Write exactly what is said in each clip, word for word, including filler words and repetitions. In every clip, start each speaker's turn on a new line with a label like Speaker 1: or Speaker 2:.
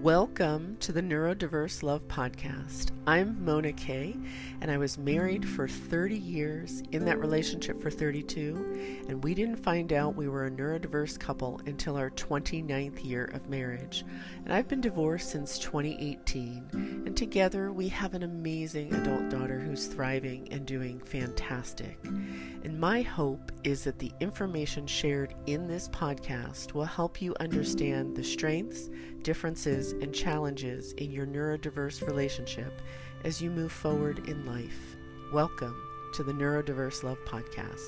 Speaker 1: Welcome to the Neurodiverse Love Podcast. I'm Mona Kay, and I was married for thirty years, in that relationship for thirty-two, and we didn't find out we were a neurodiverse couple until our twenty-ninth year of marriage. And I've been divorced since twenty eighteen, and together we have an amazing adult daughter who's thriving and doing fantastic. And my hope is that the information shared in this podcast will help you understand the strengths, differences, and challenges in your neurodiverse relationship as you move forward in life. Welcome to the Neurodiverse Love Podcast.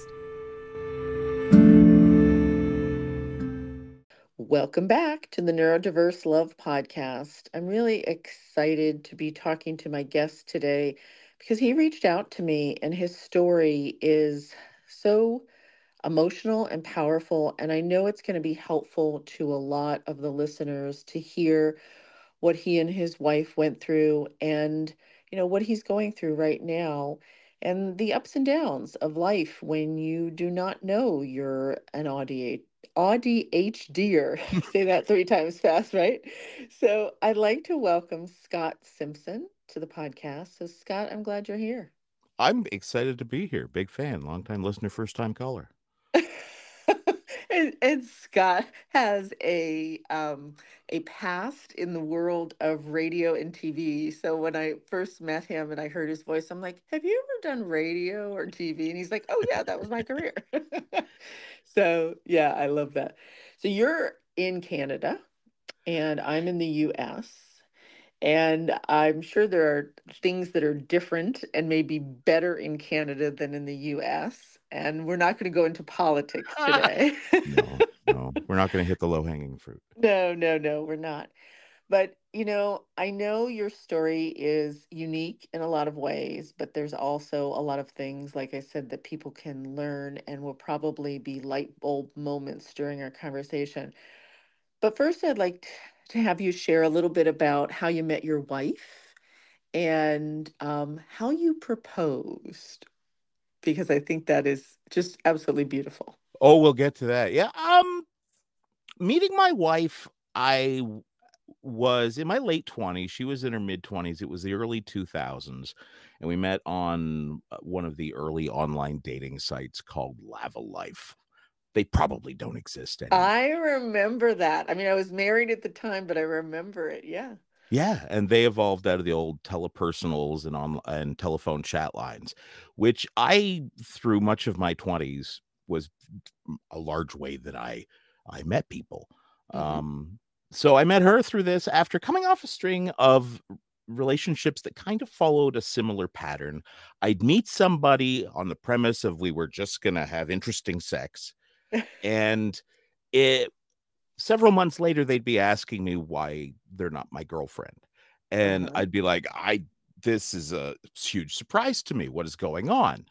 Speaker 1: Welcome back to the Neurodiverse Love Podcast. I'm really excited to be talking to my guest today because he reached out to me and his story is so emotional and powerful, and I know it's going to be helpful to a lot of the listeners to hear what he and his wife went through and, you know, what he's going through right now and the ups and downs of life when you do not know you're an A D H D-er. Say that three times fast, right? So I'd like to welcome Scott Simpson to the podcast. So Scott, I'm glad you're here.
Speaker 2: I'm excited to be here. Big fan, long-time listener, first-time caller.
Speaker 1: and, and Scott has a um, a past in the world of radio and T V. So when I first met him and I heard his voice, I'm like, "Have you ever done radio or T V?" And he's like, "Oh yeah, that was my career." So yeah, I love that. So you're in Canada, and I'm in the U S. And I'm sure there are things that are different and maybe better in Canada than in the U S. And we're not going to go into politics today.
Speaker 2: No, no, we're not going to hit the low-hanging fruit.
Speaker 1: No, no, no, we're not. But, you know, I know your story is unique in a lot of ways, but there's also a lot of things, like I said, that people can learn and will probably be light bulb moments during our conversation. But first, I'd like to have you share a little bit about how you met your wife and um, how you proposed, because I think that is just absolutely beautiful.
Speaker 2: Oh, we'll get to that. Yeah. Um, meeting my wife, I was in my late twenties. She was in her mid twenties. It was the early two thousands. And we met on one of the early online dating sites called Lava Life. They probably don't exist anymore.
Speaker 1: I remember that. I mean, I was married at the time, but I remember it. Yeah.
Speaker 2: Yeah, and they evolved out of the old telepersonals and on and telephone chat lines, which I, through much of my twenties, was a large way that I I met people.
Speaker 1: Mhm.
Speaker 2: Um, so I met her through this after coming off a string of relationships that kind of followed a similar pattern. I'd meet somebody on the premise of we were just gonna have interesting sex, and it several months later, they'd be asking me why they're not my girlfriend. And
Speaker 1: Uh-huh.
Speaker 2: I'd be like, I, this is a huge surprise to me. What is going on?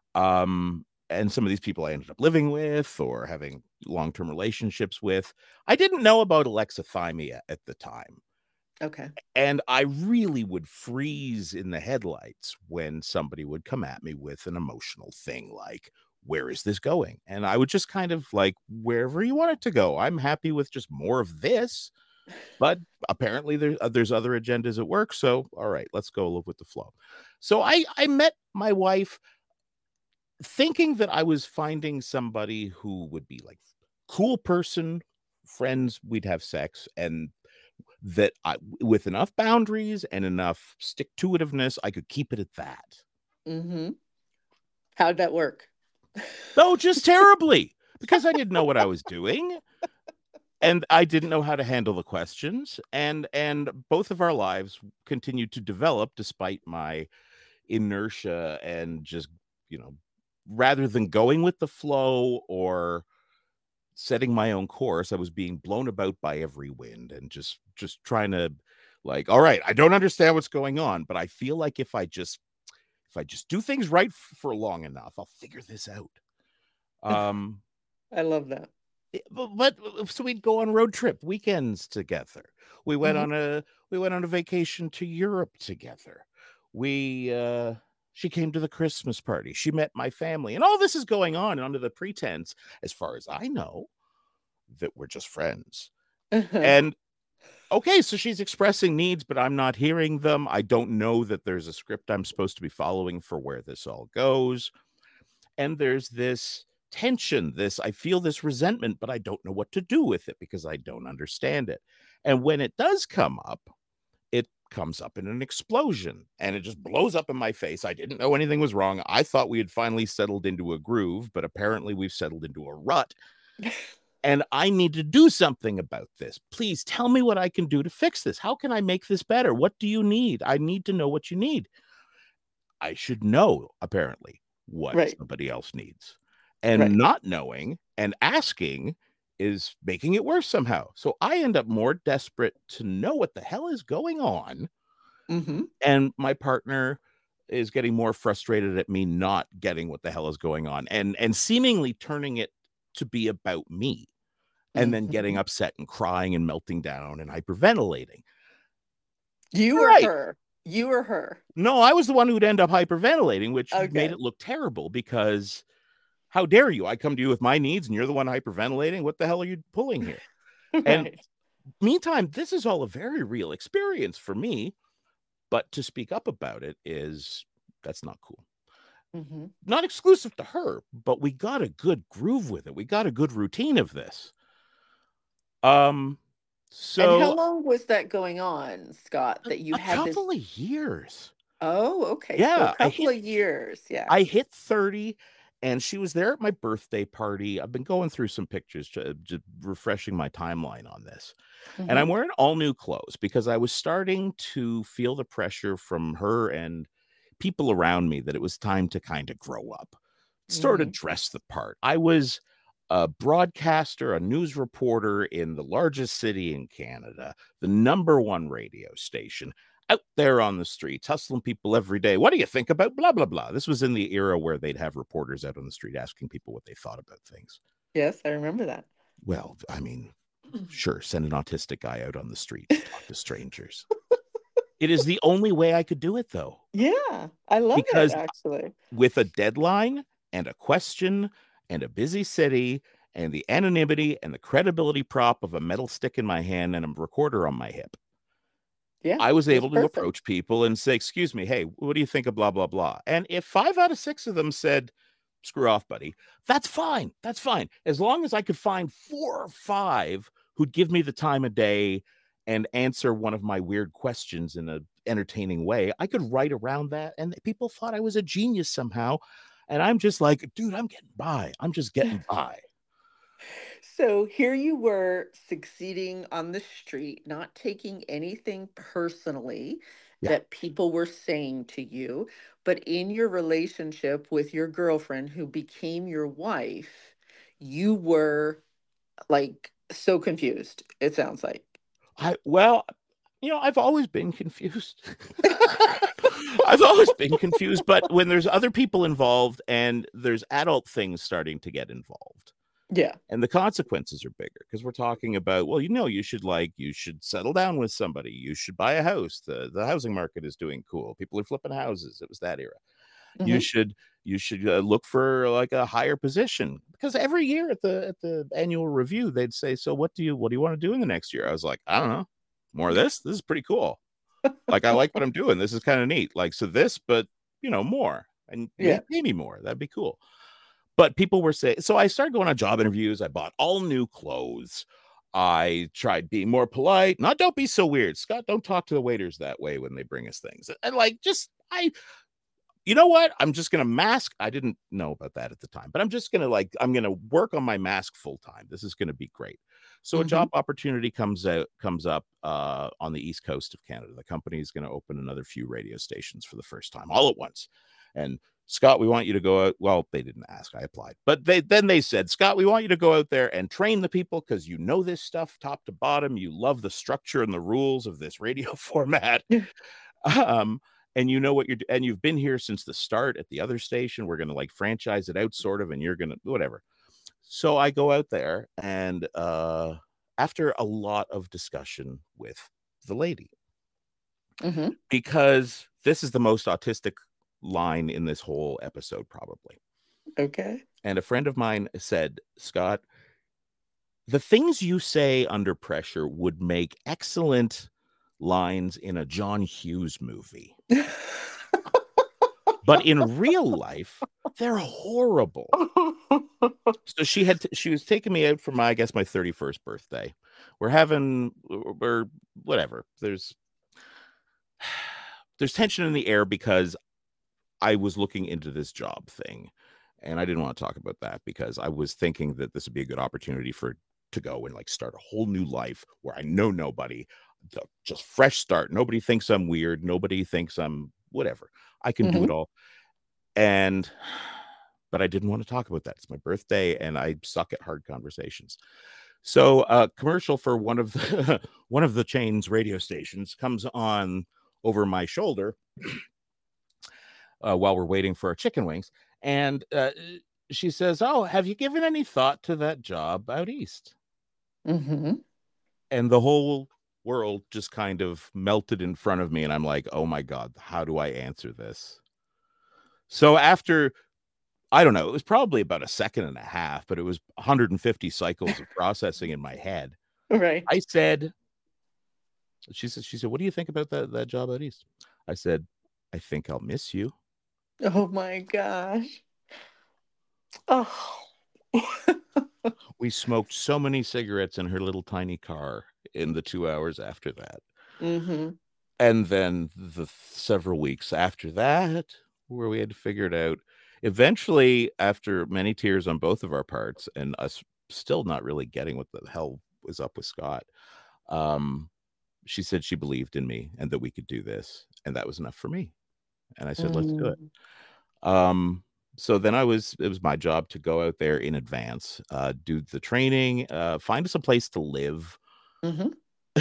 Speaker 2: Um, and some of these people I ended up living with or having long-term relationships with, I didn't know about alexithymia at the time.
Speaker 1: Okay.
Speaker 2: And I really would freeze in the headlights when somebody would come at me with an emotional thing like, where is this going? And I would just kind of like, wherever you want it to go. I'm happy with just more of this. But apparently there, uh, there's other agendas at work. So, all right, let's go live with the flow. So I, I met my wife thinking that I was finding somebody who would be like cool person, friends, we'd have sex, and that I, with enough boundaries and enough stick-to-itiveness, I could keep it at that.
Speaker 1: Mm-hmm. How'd that work?
Speaker 2: No, just terribly, because I didn't know what I was doing. And I didn't know how to handle the questions. And and both of our lives continued to develop despite my inertia and just, you know, rather than going with the flow or setting my own course, I was being blown about by every wind and just just trying to like, all right, I don't understand what's going on, but I feel like if I just if I just do things right f- for long enough, I'll figure this out. Um
Speaker 1: I love that.
Speaker 2: but, but so we'd go on road trip weekends together. We went
Speaker 1: Mm-hmm.
Speaker 2: on a we went on a vacation to Europe together. We uh she came to the Christmas party. She met my family. And all this is going on under the pretense, as far as I know, that we're just friends.
Speaker 1: Uh-huh.
Speaker 2: And okay, so she's expressing needs, but I'm not hearing them. I don't know that there's a script I'm supposed to be following for where this all goes. And there's this tension, this, I feel this resentment, but I don't know what to do with it because I don't understand it. And when it does come up, it comes up in an explosion and it just blows up in my face. I didn't know anything was wrong. I thought we had finally settled into a groove, but apparently we've settled into a rut. And I need to do something about this. Please tell me what I can do to fix this. How can I make this better? What do you need? I need to know what you need. I should know, apparently, what
Speaker 1: Right.
Speaker 2: somebody else needs. And
Speaker 1: Right.
Speaker 2: not knowing and asking is making it worse somehow. So I end up more desperate to know what the hell is going on.
Speaker 1: Mm-hmm.
Speaker 2: And my partner is getting more frustrated at me not getting what the hell is going on and and seemingly turning it to be about me. And then getting
Speaker 1: Mm-hmm.
Speaker 2: upset and crying and melting down and hyperventilating.
Speaker 1: You or
Speaker 2: Right.
Speaker 1: her? You or her?
Speaker 2: No, I was the one who'd end up hyperventilating, which made
Speaker 1: Okay.
Speaker 2: it look terrible because how dare you? I come to you with my needs and you're the one hyperventilating. What the hell are you pulling here? And
Speaker 1: Right.
Speaker 2: meantime, this is all a very real experience for me. But to speak up about it is, that's not cool.
Speaker 1: Mm-hmm.
Speaker 2: Not exclusive to her, but we got a good groove with it. We got a good routine of this. Um,
Speaker 1: And how
Speaker 2: so
Speaker 1: long was that going on, Scott,
Speaker 2: a,
Speaker 1: that you
Speaker 2: a
Speaker 1: had
Speaker 2: couple
Speaker 1: this?
Speaker 2: of years.
Speaker 1: Oh, okay. So a
Speaker 2: Yeah, I
Speaker 1: couple
Speaker 2: hit
Speaker 1: of years. Yeah.
Speaker 2: I hit thirty and she was there at my birthday party. I've been going through some pictures, ju- just refreshing my timeline on this. And
Speaker 1: Mm-hmm.
Speaker 2: I'm wearing all new clothes because I was starting to feel the pressure from her and people around me that it was time to kind of grow up, sort
Speaker 1: Mm-hmm.
Speaker 2: of dress the part. I was a broadcaster, a news reporter in the largest city in Canada, the number one radio station, out there on the streets, hustling people every day. What do you think about blah, blah, blah? This was in the era where they'd have reporters out on the street asking people what they thought about things.
Speaker 1: Yes, I remember that.
Speaker 2: Well, I mean, sure, send an autistic guy out on the street to talk to strangers. It is the only way I could do it, though,
Speaker 1: Yeah, I love it
Speaker 2: because
Speaker 1: actually.
Speaker 2: with a deadline and a question and a busy city and the anonymity and the credibility prop of a metal stick in my hand and a recorder on my hip,
Speaker 1: Yeah,
Speaker 2: I was
Speaker 1: it was
Speaker 2: able to
Speaker 1: perfect.
Speaker 2: approach people and say, excuse me, hey, what do you think of blah, blah, blah? And if five out of six of them said, screw off, buddy, that's fine. That's fine. As long as I could find four or five who'd give me the time of day and answer one of my weird questions in an entertaining way, I could write around that. And people thought I was a genius somehow. And I'm just like, dude, I'm getting by. I'm just getting by.
Speaker 1: So here you were succeeding on the street, not taking anything personally
Speaker 2: Yeah.
Speaker 1: that people were saying to you, but in your relationship with your girlfriend who became your wife, you were like so confused, it sounds like.
Speaker 2: I, well, you know, I've always been confused. I've always been confused, but when there's other people involved and there's adult things starting to get involved
Speaker 1: Yeah.
Speaker 2: and the consequences are bigger because we're talking about, well, you know, you should like, you should settle down with somebody. You should buy a house. The, the housing market is doing cool. People are flipping houses. It was that era. You
Speaker 1: Hmm.
Speaker 2: should, you should uh, look for like a higher position because every year at the, at the annual review, they'd say, so what do you, what do you want to do in the next year? I was like, I don't know. More of this. This is pretty cool. Like, I like what I'm doing. This is kind of neat. Like, so this, but you know, more and maybe
Speaker 1: Yeah.
Speaker 2: pay me more. That'd be cool. But people were saying, so I started going on job interviews. I bought all new clothes. I tried being more polite. Not, don't be so weird, Scott. Don't talk to the waiters that way when they bring us things. And like, just, I, you know what? I'm just going to mask. I didn't know about that at the time, but I'm just going to like, I'm going to work on my mask full time. This is going to be great. So a
Speaker 1: Hmm.
Speaker 2: job opportunity comes out, comes up uh, on the East Coast of Canada. The company is going to open another few radio stations for the first time all at once. And Scott, we want you to go out. Well, they didn't ask. I applied, but they then they said, Scott, we want you to go out there and train the people because you know this stuff top to bottom. You love the structure and the rules of this radio format.
Speaker 1: Yeah.
Speaker 2: Um, and you know what you're and you've been here since the start at the other station. We're gonna like franchise it out, sort of, and you're gonna whatever. So I go out there, and uh, after a lot of discussion with the lady,
Speaker 1: Hmm.
Speaker 2: because this is the most autistic line in this whole episode, probably.
Speaker 1: Okay.
Speaker 2: And a friend of mine said, Scott, The things you say under pressure would make excellent lines in a John Hughes movie. But in real life, they're horrible. So she had, t- she was taking me out for my, I guess, my thirty-first birthday. We're having, or whatever. There's, there's tension in the air because I was looking into this job thing, and I didn't want to talk about that because I was thinking that this would be a good opportunity for to go and like start a whole new life where I know nobody, just fresh start. Nobody thinks I'm weird. Nobody thinks I'm whatever. I can do it
Speaker 1: Mhm.
Speaker 2: all. And but I didn't want to talk about that. It's my birthday and I suck at hard conversations. So a uh, commercial for one of the one of the chain's radio stations comes on over my shoulder uh, while we're waiting for our chicken wings. And uh, she says, "Oh, have you given any thought to that job out east?"
Speaker 1: Mhm.
Speaker 2: And the whole world just kind of melted in front of me. And I'm like, oh my God, how do I answer this? So after, I don't know, it was probably about a second and a half, but it was one hundred fifty cycles of processing in my head.
Speaker 1: Right.
Speaker 2: I said, she said, she said, what do you think about that, that job out east? I said, I think I'll miss you.
Speaker 1: Oh my gosh. Oh.
Speaker 2: We smoked so many cigarettes in her little tiny car in the two hours after that.
Speaker 1: Mhm.
Speaker 2: And then the several weeks after that, where we had to figure it out. Eventually, after many tears on both of our parts and us still not really getting what the hell was up with Scott, um, she said she believed in me and that we could do this. And that was enough for me. And I said, let's do it.
Speaker 1: Mm.
Speaker 2: Um, so then I was, it was my job to go out there in advance, uh, do the training, uh, find us a place to live.
Speaker 1: Mhm.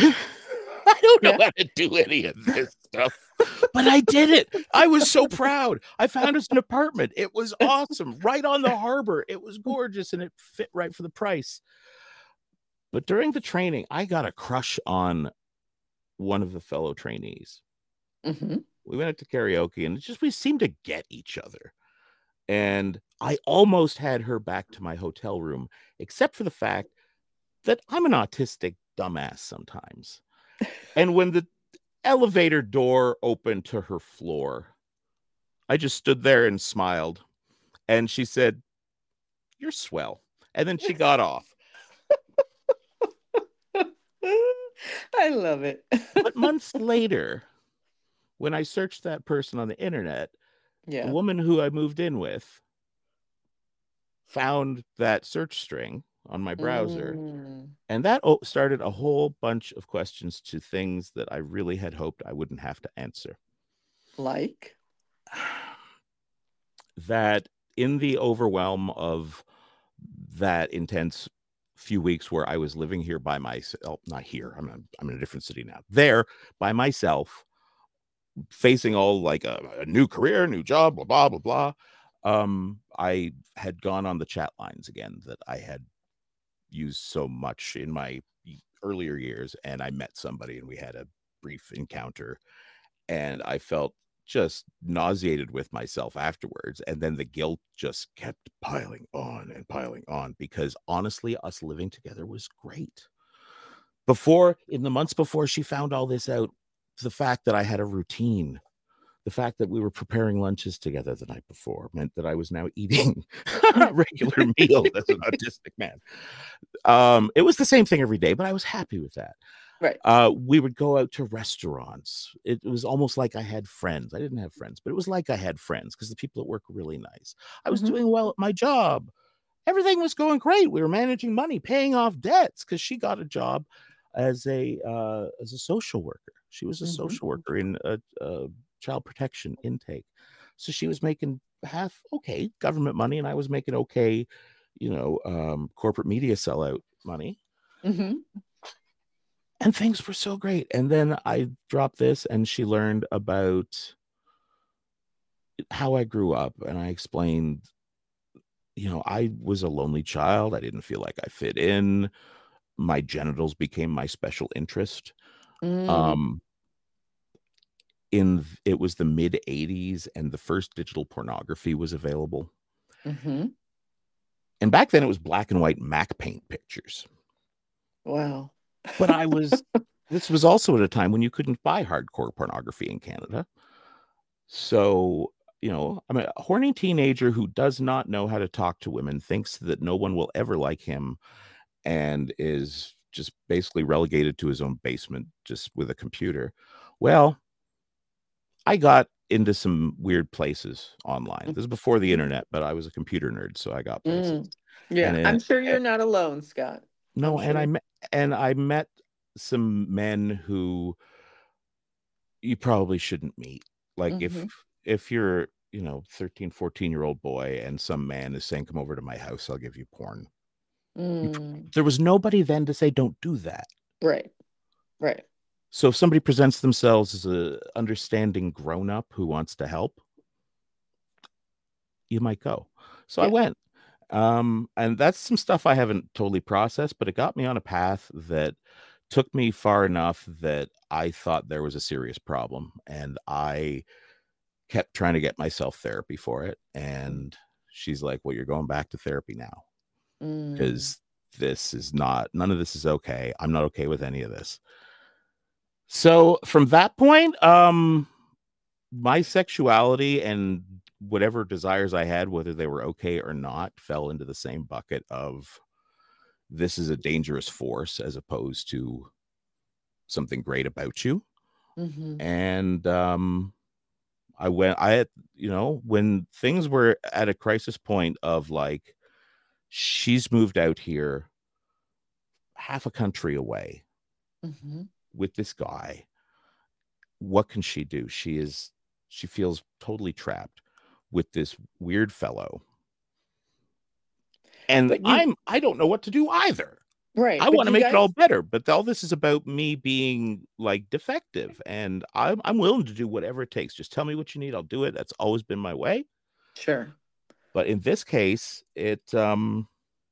Speaker 2: I don't know
Speaker 1: Yeah.
Speaker 2: how to do any of this stuff, but I did it. I was so proud. I found us an apartment. It was awesome, right on the harbor. It was gorgeous and it fit right for the price. But during the training, I got a crush on one of the fellow trainees.
Speaker 1: Mhm.
Speaker 2: We went out to karaoke and it just we seemed to get each other. And I almost had her back to my hotel room, except for the fact that I'm an autistic dumbass sometimes. And when the elevator door opened to her floor, I just stood there and smiled. And she said, "You're swell." And then she got off.
Speaker 1: I love it.
Speaker 2: But months later, when I searched that person on the internet, the
Speaker 1: Yeah.
Speaker 2: woman who I moved in with found that search string on my browser.
Speaker 1: Mm.
Speaker 2: And that o- started a whole bunch of questions to things that I really had hoped I wouldn't have to answer.
Speaker 1: Like?
Speaker 2: That in the overwhelm of that intense few weeks where I was living here by myself, not here, I'm in, I'm in a different city now, there by myself, facing all like a, a new career, new job, blah, blah, blah, blah. Um, I had gone on the chat lines again that I had used so much in my earlier years. And I met somebody and we had a brief encounter and I felt just nauseated with myself afterwards. And then the guilt just kept piling on and piling on because honestly, us living together was great. Before, in the months before she found all this out, the fact that I had a routine, the fact that we were preparing lunches together the night before meant that I was now eating regular meals as an autistic man. Um, it was the same thing every day, but I was happy with that.
Speaker 1: Right.
Speaker 2: Uh, we would go out to restaurants. It was almost like I had friends. I didn't have friends, but it was like I had friends because the people at work were really nice. I was
Speaker 1: Mhm.
Speaker 2: doing well at my job. Everything was going great. We were managing money, paying off debts because she got a job as a uh, as a social worker. She was a
Speaker 1: Mhm.
Speaker 2: social worker in a, a child protection intake, so she was making half okay government money, and I was making okay, you know, um, corporate media sellout money.
Speaker 1: Mhm.
Speaker 2: And things were so great. And then I dropped this, and she learned about how I grew up, and I explained, you know, I was a lonely child. I didn't feel like I fit in. My genitals became my special interest.
Speaker 1: Mm.
Speaker 2: Um, in it was the mid eighties, and the first digital pornography was available.
Speaker 1: Mhm.
Speaker 2: And back then, it was black and white Mac Paint pictures.
Speaker 1: Wow.
Speaker 2: But I was this was also at a time when you couldn't buy hardcore pornography in Canada. So, you know, I'm a horny teenager who does not know how to talk to women, thinks that no one will ever like him, and is just basically relegated to his own basement just with a computer. Well, I got into some weird places online. This is before the internet, but I was a computer nerd, so I got places.
Speaker 1: Mm.
Speaker 2: And
Speaker 1: Yeah, I'm
Speaker 2: it,
Speaker 1: sure
Speaker 2: eh,
Speaker 1: you're not alone, Scott. I'm
Speaker 2: no, and I
Speaker 1: sure.
Speaker 2: met and I met some men who you probably shouldn't meet. Like if
Speaker 1: Hmm.
Speaker 2: if you're, you know, thirteen, fourteen year old boy and some man is saying, come over to my house, I'll give you porn. You,
Speaker 1: Mm.
Speaker 2: there was nobody then to say, don't do that.
Speaker 1: Right, right.
Speaker 2: So if somebody presents themselves as a understanding grown up who wants to help, you might go. So I
Speaker 1: Yeah.
Speaker 2: went. Um, and that's some stuff I haven't totally processed, but it got me on a path that took me far enough that I thought there was a serious problem. And I kept trying to get myself therapy for it. And she's like, well, you're going back to therapy now
Speaker 1: Mm.
Speaker 2: because this is not, none of this is okay. I'm not okay with any of this. So from that point, um, my sexuality and whatever desires I had, whether they were okay or not, fell into the same bucket of this is a dangerous force as opposed to something great about you.
Speaker 1: Hmm.
Speaker 2: And um, I went, I had, you know, when things were at a crisis point of like, she's moved out here half a country away
Speaker 1: Hmm.
Speaker 2: with this guy. What can she do? She is, she feels totally trapped with this weird fellow. And
Speaker 1: But you,
Speaker 2: I'm, I don't know what to do either.
Speaker 1: right,
Speaker 2: I
Speaker 1: but
Speaker 2: want to
Speaker 1: you
Speaker 2: make it all
Speaker 1: guys,
Speaker 2: better, but all this is about me being like defective, and I'm I'm willing to do whatever it takes. Just tell me what you need, I'll do it. That's always been my way.
Speaker 1: sure.
Speaker 2: But in this case, it um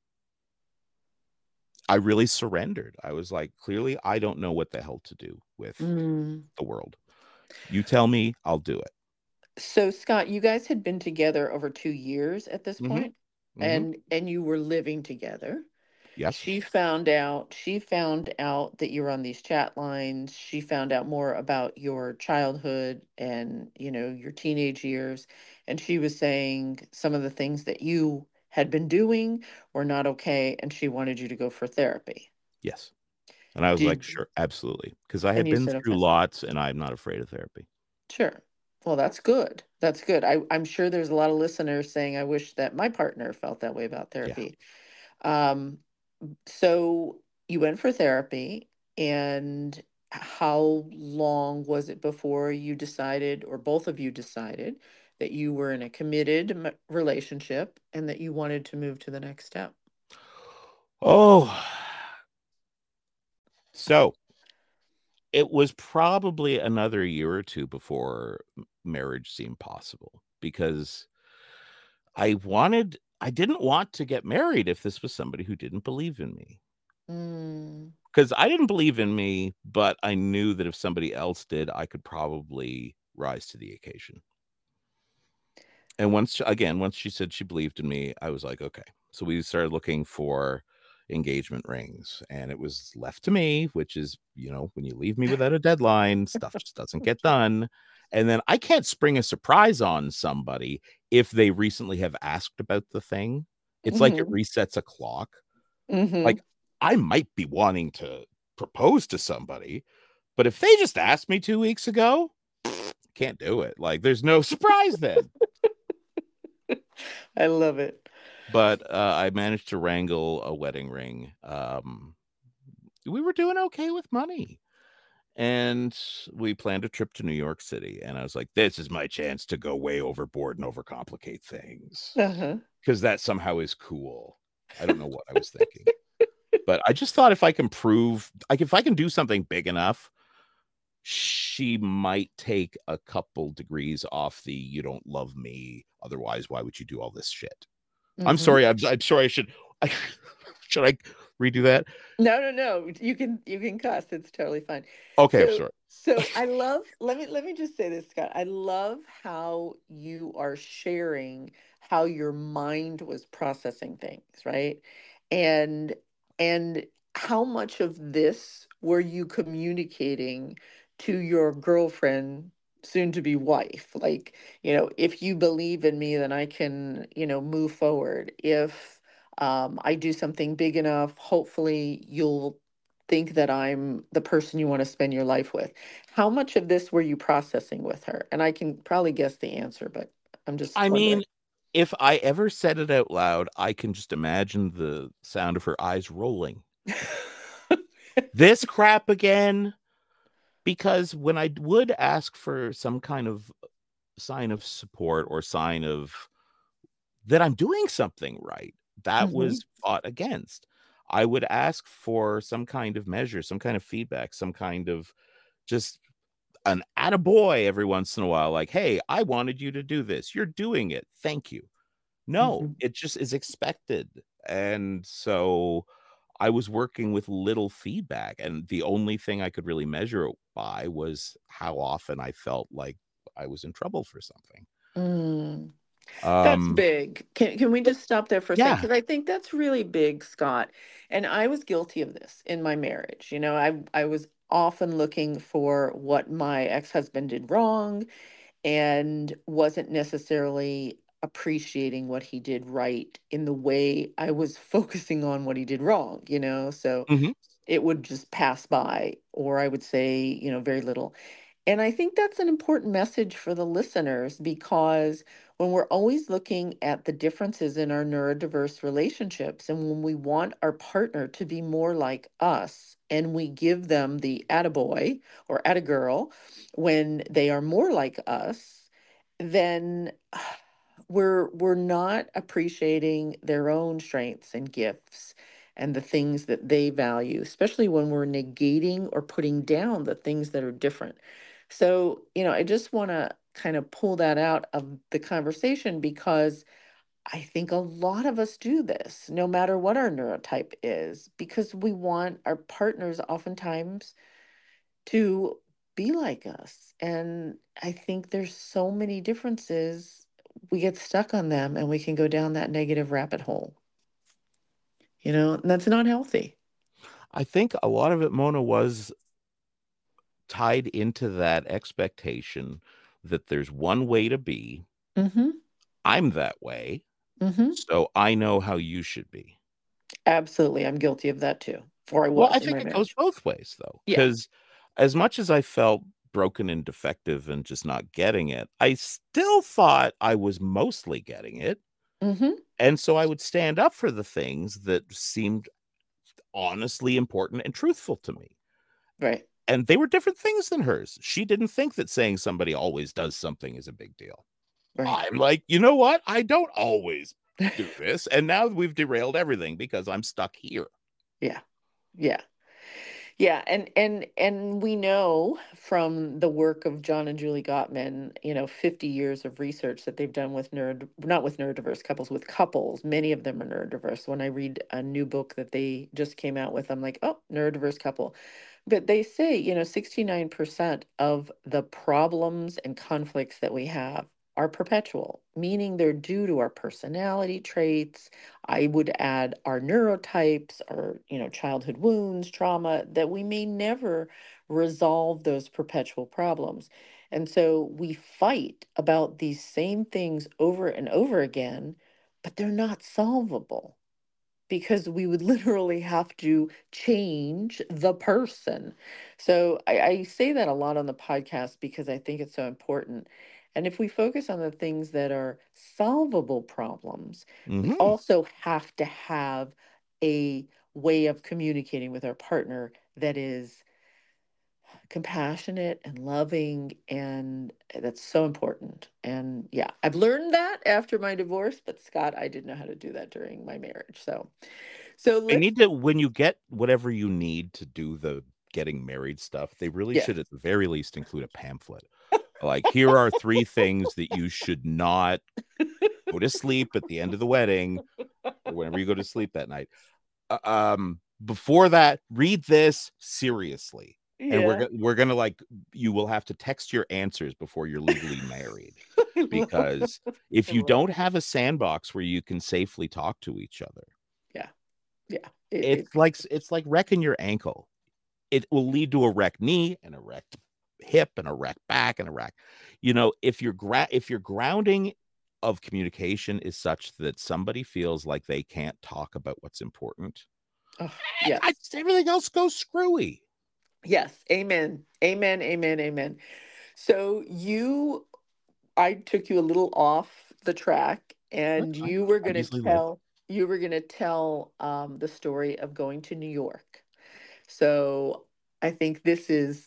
Speaker 2: I really surrendered. I was like, clearly, I don't know what the hell to do with
Speaker 1: Mm.
Speaker 2: the world. You tell me, I'll do it.
Speaker 1: So, Scott, you guys had been together over two years at this
Speaker 2: Mm-hmm.
Speaker 1: point,
Speaker 2: Mm-hmm.
Speaker 1: and and you were living together.
Speaker 2: Yes.
Speaker 1: She found out, she found out that you were on these chat lines. She found out more about your childhood and, you know, your teenage years. And she was saying some of the things that you had been doing were not okay, and she wanted you to go for therapy.
Speaker 2: Yes. And I was like,
Speaker 1: Did
Speaker 2: sure, absolutely, because I
Speaker 1: and
Speaker 2: had
Speaker 1: you
Speaker 2: been
Speaker 1: said
Speaker 2: through
Speaker 1: okay.
Speaker 2: lots, and I'm not afraid of therapy.
Speaker 1: Sure. Well, that's good. That's good. I, I'm sure there's a lot of listeners saying, I wish that my partner felt that way about
Speaker 2: Yeah.
Speaker 1: therapy. Um, so you went for therapy, and how long was it before you decided, or both of you decided, that you were in a committed m- relationship and that you wanted to move to the next step?
Speaker 2: Oh, so it was probably another year or two before m- marriage seemed possible because I wanted, I didn't want to get married if this was somebody who didn't believe in me.
Speaker 1: Mm,
Speaker 2: Because I didn't believe in me, but I knew that if somebody else did, I could probably rise to the occasion. And once, again, once she said she believed in me, I was like, okay. So we started looking for engagement rings, and it was left to me, which is, you know, when you leave me without a deadline, stuff just doesn't get done. And then I can't spring a surprise on somebody if they recently have asked about the thing. It's like it
Speaker 1: mm-hmm,
Speaker 2: resets a clock.
Speaker 1: mm-hmm.
Speaker 2: Like I might be wanting to propose to somebody, but if they just asked me two weeks ago, can't do it. Like there's no surprise then.
Speaker 1: I love it.
Speaker 2: But uh, I managed to wrangle a wedding ring. Um, we were doing okay with money. And we planned a trip to New York City. And I was like, this is my chance to go way overboard and overcomplicate things
Speaker 1: Uh-huh.
Speaker 2: because that somehow is cool. I don't know what I was thinking. But I just thought if I can prove, like, if I can do something big enough, she might take a couple degrees off the you don't love me. Otherwise, why would you do all this shit? I'm
Speaker 1: Mm-hmm.
Speaker 2: sorry. I'm, I'm sorry. I should. I, should I redo that?
Speaker 1: No, no, no. You can you can cuss. It's totally fine.
Speaker 2: Okay, I'm
Speaker 1: So
Speaker 2: sorry.
Speaker 1: so I love, let me let me just say this, Scott. I love how you are sharing how your mind was processing things, right? And and how much of this were you communicating to your girlfriend, soon to be wife? Like, you know, if you believe in me, then I can, you know, move forward. If um, I do something big enough, hopefully you'll think that I'm the person you want to spend your life with. How much of this were you processing with her? And I can probably guess the answer, but I'm just
Speaker 2: I
Speaker 1: wondering.
Speaker 2: mean, if I ever said it out loud, I can just imagine the sound of her eyes rolling. This crap again? Because when I would ask for some kind of sign of support or sign of that I'm doing something right, that
Speaker 1: Hmm.
Speaker 2: was fought against. I would ask for some kind of measure, some kind of feedback, some kind of just an attaboy every once in a while, like, "Hey, I wanted you to do this. You're doing it. Thank you." No,
Speaker 1: Hmm.
Speaker 2: it just is expected. And so I was working with little feedback, and the only thing I could really measure it by was how often I felt like I was in trouble for something.
Speaker 1: Mm. That's
Speaker 2: Um,
Speaker 1: big. Can can we
Speaker 2: but
Speaker 1: just stop there for a second?
Speaker 2: yeah.
Speaker 1: Because I think that's really big, Scott. And I was guilty of this in my marriage. You know, I I was often looking for what my ex-husband did wrong and wasn't necessarily appreciating what he did right in the way I was focusing on what he did wrong, you know? So
Speaker 2: Mhm.
Speaker 1: it would just pass by, or I would say, you know, very little. And I think that's an important message for the listeners because when we're always looking at the differences in our neurodiverse relationships and when we want our partner to be more like us and we give them the attaboy or attagirl when they are more like us, then we're we're not appreciating their own strengths and gifts and the things that they value, especially when we're negating or putting down the things that are different. So, you know, I just want to kind of pull that out of the conversation because I think a lot of us do this, no matter what our neurotype is, because we want our partners oftentimes to be like us. And I think there's so many differences. We get stuck on them and we can go down that negative rabbit hole, you know, and that's not healthy.
Speaker 2: I think a lot of it, Mona, was tied into that expectation that there's one way to be.
Speaker 1: Mm-hmm.
Speaker 2: I'm that way,
Speaker 1: Mm-hmm.
Speaker 2: so I know how you should be.
Speaker 1: Absolutely. I'm guilty of that too. Or I
Speaker 2: Well, I
Speaker 1: was in
Speaker 2: think
Speaker 1: my
Speaker 2: it goes
Speaker 1: marriage.
Speaker 2: both ways, though,
Speaker 1: Yeah.
Speaker 2: because as much as I felt broken and defective and just not getting it, I still thought I was mostly getting it,
Speaker 1: Mm-hmm.
Speaker 2: and so I would stand up for the things that seemed honestly important and truthful to me,
Speaker 1: Right.
Speaker 2: and they were different things than hers. She didn't think that saying somebody always does something is a big deal.
Speaker 1: Right.
Speaker 2: I'm like, "You know what? I don't always do this, and now we've derailed everything because I'm stuck here."
Speaker 1: Yeah. Yeah. Yeah, and and and we know from the work of John and Julie Gottman, you know, fifty years of research that they've done with neuro, not with neurodiverse couples, with couples. Many of them are neurodiverse. When I read a new book that they just came out with, I'm like, oh, neurodiverse couple. But they say, you know, sixty-nine percent of the problems and conflicts that we have are perpetual, meaning they're due to our personality traits. I would add our neurotypes, our, you know, childhood wounds, trauma, that we may never resolve those perpetual problems. And so we fight about these same things over and over again, but they're not solvable because we would literally have to change the person. So I, I say that a lot on the podcast because I think it's so important. And if we focus on the things that are solvable problems, we
Speaker 2: Mhm.
Speaker 1: also have to have a way of communicating with our partner that is compassionate and loving, and that's so important. And yeah, I've learned that after my divorce, but Scott, I didn't know how to do that during my marriage. So so
Speaker 2: They
Speaker 1: let's,
Speaker 2: need to when you get whatever you need to do the getting married stuff, they really
Speaker 1: yes.
Speaker 2: should, at the very least, include a pamphlet. Like, "Here are three things that you should not go to sleep at the end of the wedding or whenever you go to sleep that night. Uh, um, before that, read this seriously, and we're
Speaker 1: Yeah.
Speaker 2: go we're gonna, like you will have to text your answers before you're legally married,
Speaker 1: I love
Speaker 2: because
Speaker 1: I
Speaker 2: if you
Speaker 1: love
Speaker 2: don't have a sandbox where you can safely talk to each other,
Speaker 1: Yeah. Yeah. It, it
Speaker 2: It's like it's like wrecking your ankle. It will lead to a wrecked knee and a wrecked hip and a wrecked back and a wreck. You know, if your gra- if your grounding of communication is such that somebody feels like they can't talk about what's important,
Speaker 1: oh,
Speaker 2: I, I,
Speaker 1: yes.
Speaker 2: everything else goes screwy.
Speaker 1: Yes. Amen. Amen. Amen. Amen. So you, I took you a little off the track, and
Speaker 2: That's fine.
Speaker 1: you were
Speaker 2: I
Speaker 1: going to
Speaker 2: easily live.
Speaker 1: tell you were going to tell um, the story of going to New York. So I think this is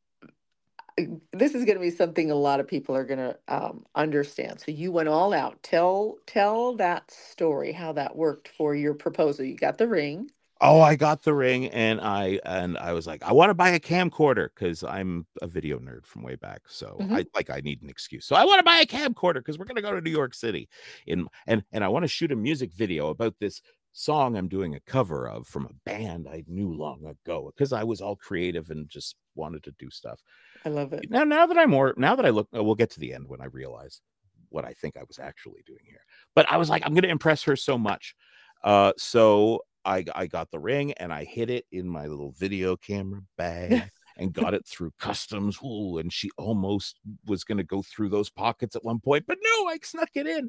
Speaker 1: this is going to be something a lot of people are going to um, understand. So you went all out. Tell tell that story, how that worked for your proposal. You got the ring.
Speaker 2: Oh, I got the ring, and I and I was like, I want to buy a camcorder because I'm a video nerd from way back. So
Speaker 1: Hmm.
Speaker 2: I like I need an excuse. So I want to buy a camcorder because we're gonna go to New York City, in and and I want to shoot a music video about this song I'm doing a cover of from a band I knew long ago because I was all creative and just wanted to do stuff.
Speaker 1: I love it.
Speaker 2: Now, now that I'm more, now that I look, we'll get to the end when I realize what I think I was actually doing here. But I was like, I'm going to impress her so much. Uh, so I, I got the ring and I hid it in my little video camera bag and got it through customs. Ooh, and she almost was going to go through those pockets at one point, but no, I snuck it in.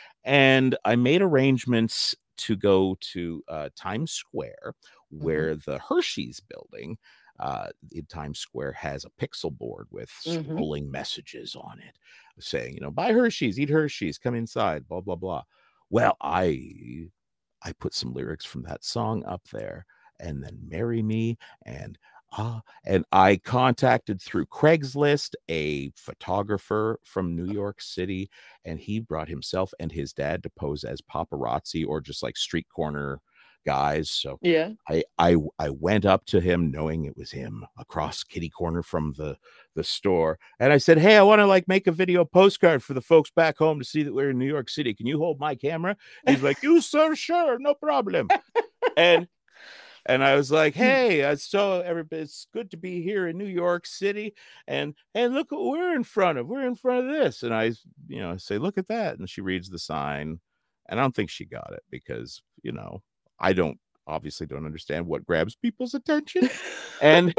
Speaker 2: And I made arrangements to go to uh, Times Square,
Speaker 1: Hmm.
Speaker 2: where the Hershey's building uh, in Times Square has a pixel board with
Speaker 1: Hmm.
Speaker 2: scrolling messages on it saying, you know, buy Hershey's, eat Hershey's, come inside, blah, blah, blah. Well, I I put some lyrics from that song up there, and then Marry Me, and ah, and I contacted through Craigslist a photographer from New York City, and he brought himself and his dad to pose as paparazzi or just like street corner guys. So
Speaker 1: Yeah.
Speaker 2: I I I went up to him knowing it was him across kitty corner from the the store, and I said, "Hey, I want to like make a video postcard for the folks back home to see that we're in New York City. Can you hold my camera?" He's like, "You sir, sure, no problem." And and I was like, "Hey, uh, so everybody, it's good to be here in New York City, and and look what we're in front of. We're in front of this." And I, you know, say, "Look at that," and she reads the sign, and I don't think she got it because you know I don't obviously don't understand what grabs people's attention, and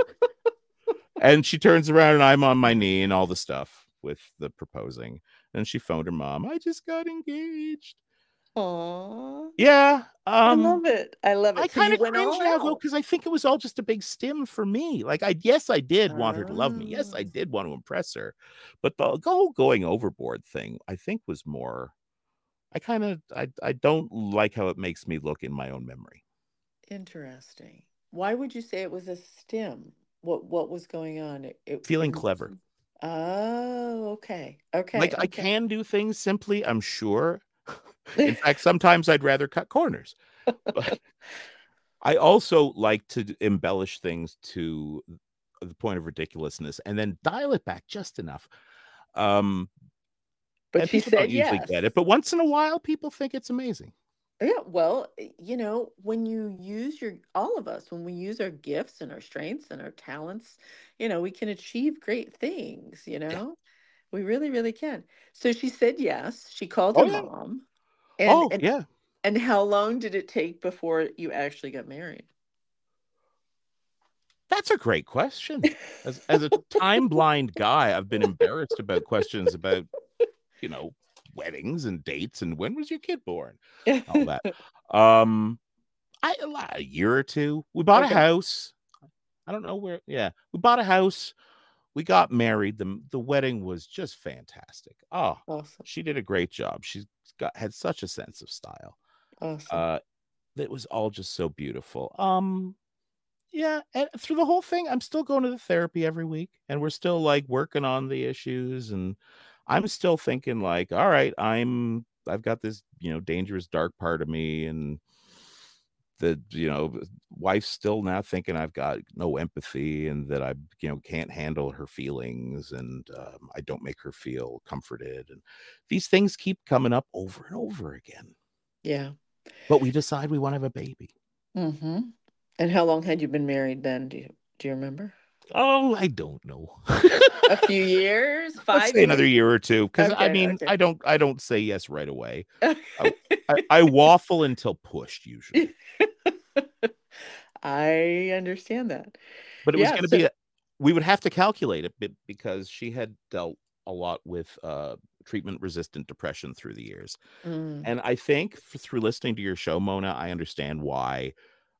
Speaker 2: and she turns around and I'm on my knee and all the stuff with the proposing, and she phoned her mom. I just got engaged.
Speaker 1: Aw,
Speaker 2: Yeah,
Speaker 1: I
Speaker 2: um,
Speaker 1: love it. I love
Speaker 2: I
Speaker 1: it. So
Speaker 2: kind
Speaker 1: you
Speaker 2: of
Speaker 1: went
Speaker 2: cringe
Speaker 1: all
Speaker 2: now though
Speaker 1: out.
Speaker 2: because I think it was all just a big stim for me. Like I yes, I did want her to love me. Yes, I
Speaker 1: Oh,
Speaker 2: did want to impress her. But the whole going overboard thing, I think was more I kind of I I don't like how it makes me look in my own memory.
Speaker 1: interesting. Why would you say it was a stim? What what was going on? It, it,
Speaker 2: Feeling
Speaker 1: it
Speaker 2: clever.
Speaker 1: Oh, okay. Okay.
Speaker 2: Like I
Speaker 1: Okay.
Speaker 2: can do things simply, I'm sure. In fact, sometimes I'd rather cut corners. But I also like to embellish things to the point of ridiculousness and then dial it back just enough. Um,
Speaker 1: But
Speaker 2: and
Speaker 1: she
Speaker 2: people don't
Speaker 1: said
Speaker 2: usually
Speaker 1: yes.
Speaker 2: get it, but once in a while, people think it's amazing.
Speaker 1: Yeah, well, eh, you know, when you use your, all of us, when we use our gifts and our strengths and our talents, you know, we can achieve great things, you
Speaker 2: Yeah.
Speaker 1: know? We really, really can. So she said yes. She called her
Speaker 2: Oh yeah.
Speaker 1: mom. And
Speaker 2: Oh
Speaker 1: and
Speaker 2: yeah.
Speaker 1: and how long did it take before you actually got married?
Speaker 2: That's a great question. As as a time blind guy, I've been embarrassed about questions about, you know, weddings and dates and when was your kid born? All that. Um, I a year or two. We bought a
Speaker 1: Okay.
Speaker 2: house. I don't know where. Yeah, we bought a house. We got married. the The wedding was just fantastic. Oh,
Speaker 1: Awesome.
Speaker 2: she did a great job. She's got had such a sense of style.
Speaker 1: Awesome.
Speaker 2: Uh, it was all just so beautiful. Um, yeah, and through the whole thing, I'm still going to the therapy every week, and we're still like working on the issues, and I'm still thinking like, all right, I'm I've got this, you know, dangerous dark part of me, and the you know wife's still now thinking I've got no empathy and that I you know can't handle her feelings and um, I don't make her feel comforted and these things keep coming up over and over again.
Speaker 1: Yeah.
Speaker 2: But we decide we want to have a baby.
Speaker 1: Mm-hmm. And how long had you been married then? Do you do you remember?
Speaker 2: Oh, I don't know.
Speaker 1: A few years?
Speaker 2: Let's
Speaker 1: Five
Speaker 2: say another
Speaker 1: years?
Speaker 2: year or two because I
Speaker 1: Okay,
Speaker 2: mean
Speaker 1: okay.
Speaker 2: I don't I don't say yes right away. I, I, I waffle until pushed usually.
Speaker 1: I understand that.
Speaker 2: But it was
Speaker 1: Yeah,
Speaker 2: gonna be
Speaker 1: so
Speaker 2: a we would have to calculate it be because she had dealt a lot with, uh, treatment-resistant depression through the years.
Speaker 1: mm,
Speaker 2: And I think f through listening to your show, Mona, I understand why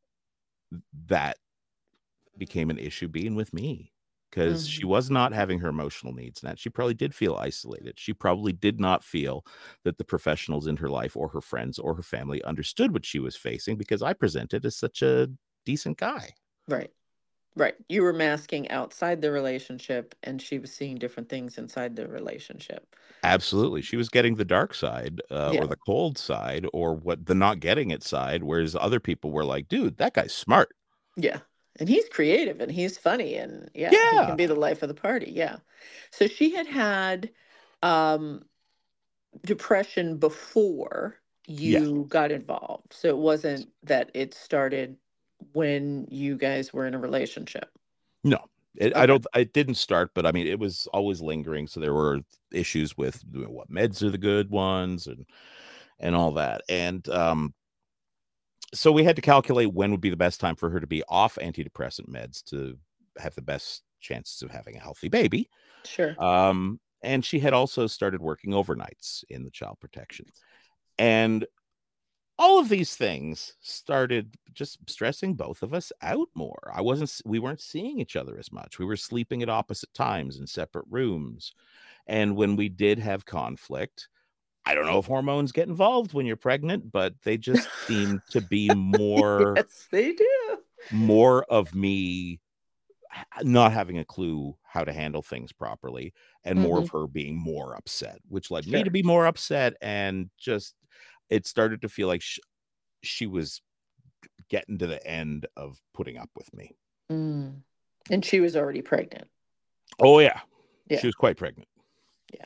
Speaker 2: that became an issue being with me, because she
Speaker 1: mhm,
Speaker 2: was not having her emotional needs met. She probably did feel isolated. She probably did not feel that the professionals in her life or her friends or her family understood what she was facing because I presented as such a decent guy.
Speaker 1: right, right. You were masking outside the relationship, and she was seeing different things inside the relationship.
Speaker 2: Absolutely. She was getting the dark side, uh, or
Speaker 1: Yeah,
Speaker 2: the cold side, or what the not getting it side, whereas other people were like, "Dude, that guy's smart."
Speaker 1: yeah, and he's creative, and he's funny, and yeah, he can
Speaker 2: Yeah.
Speaker 1: be the life of the party, yeah. So she had had, um, depression before
Speaker 2: Yeah.
Speaker 1: you got involved, so it wasn't that it started when you guys were in a relationship?
Speaker 2: No. It I
Speaker 1: Okay,
Speaker 2: don't it didn't start, but I mean, it was always lingering, so there were issues with you know, what meds are the good ones and and all that, and, um, so we had to calculate when would be the best time for her to be off antidepressant meds to have the best chances of having a healthy baby,
Speaker 1: sure.
Speaker 2: um, and she had also started working overnights in the child protection, and all of these things started just stressing both of us out more. I wasn't s we weren't seeing each other as much. We were sleeping at opposite times in separate rooms, and when we did have conflict, I don't know if hormones get involved when you're pregnant, but they just seemed to be more
Speaker 1: Yes, they do.
Speaker 2: more of me h not having a clue how to handle things properly and more of
Speaker 1: Mhm,
Speaker 2: her being more upset, which led me to
Speaker 1: sure.
Speaker 2: be more upset and just it started to feel like sh she was getting to the end of putting up with me.
Speaker 1: Mm, and she was already pregnant?
Speaker 2: Oh, yeah.
Speaker 1: Yeah,
Speaker 2: She was quite pregnant.
Speaker 1: yeah.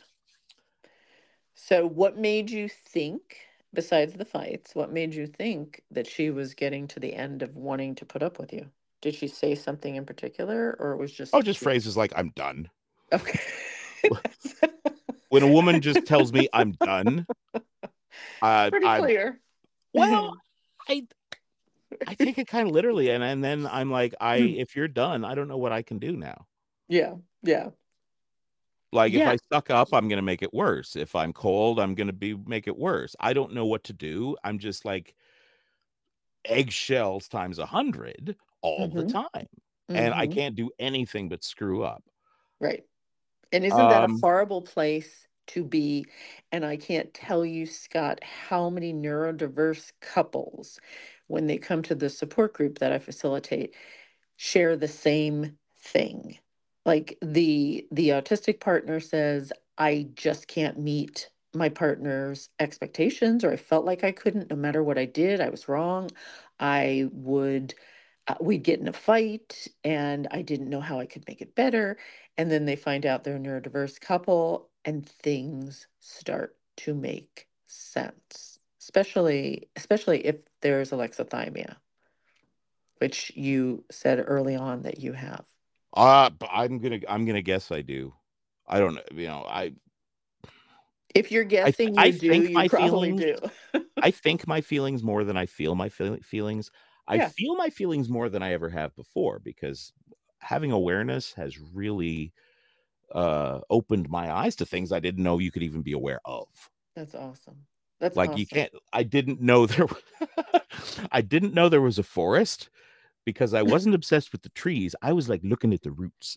Speaker 1: So what made you think, besides the fights, what made you think that she was getting to the end of wanting to put up with you? Did she say something in particular, or it was
Speaker 2: Oh,
Speaker 1: just
Speaker 2: just phrases like, "I'm done."
Speaker 1: okay.
Speaker 2: When a woman just tells me I'm done, uh,
Speaker 1: Pretty
Speaker 2: I'm
Speaker 1: clear.
Speaker 2: well, I I take it kinda literally, and and then I'm like, "I if you're done, I don't know what I can do now."
Speaker 1: Yeah, yeah.
Speaker 2: Like, if
Speaker 1: Yeah.
Speaker 2: I suck up, I'm gonna make it worse. If I'm cold, I'm gonna be make it worse. I don't know what to do. I'm just like eggshells times a hundred all the
Speaker 1: Mhm,
Speaker 2: time, and I
Speaker 1: mhm.
Speaker 2: can't do anything but screw up.
Speaker 1: Right. And isn't that a
Speaker 2: Um
Speaker 1: horrible place to be? And I can't tell you, Scott, how many neurodiverse couples, when they come to the support group that I facilitate, share the same thing. Like the the autistic partner says, I just can't meet my partner's expectations, or I felt like I couldn't no matter what I did, I was wrong. I would uh, we'd get in a fight and I didn't know how I could make it better. And then they find out they're a neurodiverse couple and things start to make sense. Especially especially if there's alexithymia, which you said early on that you have.
Speaker 2: Uh, but I'm gonna I'm gonna guess I do. I don't know, you know, I
Speaker 1: If you're
Speaker 2: I th
Speaker 1: guessing
Speaker 2: I
Speaker 1: you do,
Speaker 2: think
Speaker 1: you
Speaker 2: my
Speaker 1: probably
Speaker 2: feelings
Speaker 1: do.
Speaker 2: I think my feelings more than I feel my feel feelings. I
Speaker 1: Yeah,
Speaker 2: feel my feelings more than I ever have before because having awareness has really, uh, opened my eyes to things I didn't know you could even be aware of.
Speaker 1: that's awesome. That's
Speaker 2: Like, you
Speaker 1: awesome.
Speaker 2: can't I didn't know there I didn't know there was a forest because I wasn't obsessed with the trees, I was, like, looking at the roots.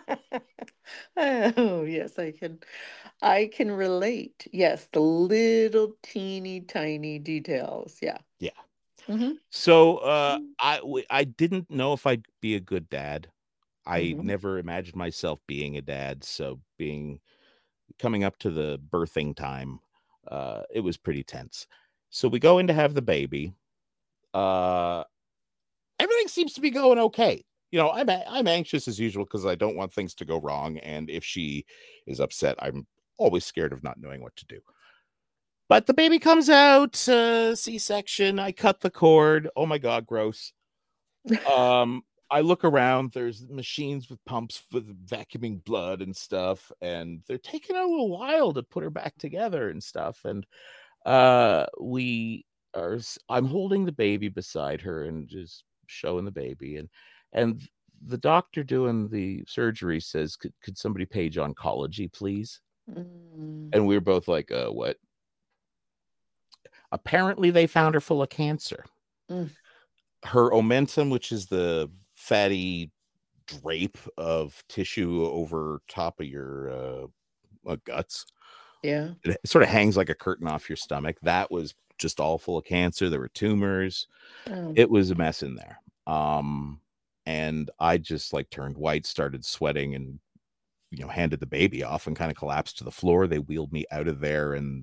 Speaker 1: Oh, yes, I can I can relate. Yes, the little teeny tiny details. Yeah.
Speaker 2: Yeah.
Speaker 1: Mhm.
Speaker 2: So, uh, I w I didn't know if I'd be a good dad. I
Speaker 1: Mhm.
Speaker 2: never imagined myself being a dad, so being coming up to the birthing time, uh, it was pretty tense. So we go in to have the baby. Uh, everything seems to be going okay. You know, I'm a I'm anxious as usual because I don't want things to go wrong, and if she is upset, I'm always scared of not knowing what to do. But the baby comes out, uh, C-section, I cut the cord. Oh my god, gross. Um, I look around, there's machines with pumps with vacuuming blood and stuff, and they're taking a little while to put her back together and stuff, and, uh, we are s I'm holding the baby beside her and just showing the baby, and and the doctor doing the surgery says, "Could could somebody page oncology, please?"
Speaker 1: Mm.
Speaker 2: And we were both like, "Uh, what?" Apparently, they found her full of cancer.
Speaker 1: Mm.
Speaker 2: Her omentum, which is the fatty drape of tissue over top of your uh, uh, guts,
Speaker 1: Yeah.
Speaker 2: it sort of hangs like a curtain off your stomach. That was just all full of cancer. There were tumors.
Speaker 1: Oh.
Speaker 2: It was a mess in there. Um, and I just like turned white, started sweating, and you know, handed the baby off and kind of collapsed to the floor. They wheeled me out of there, and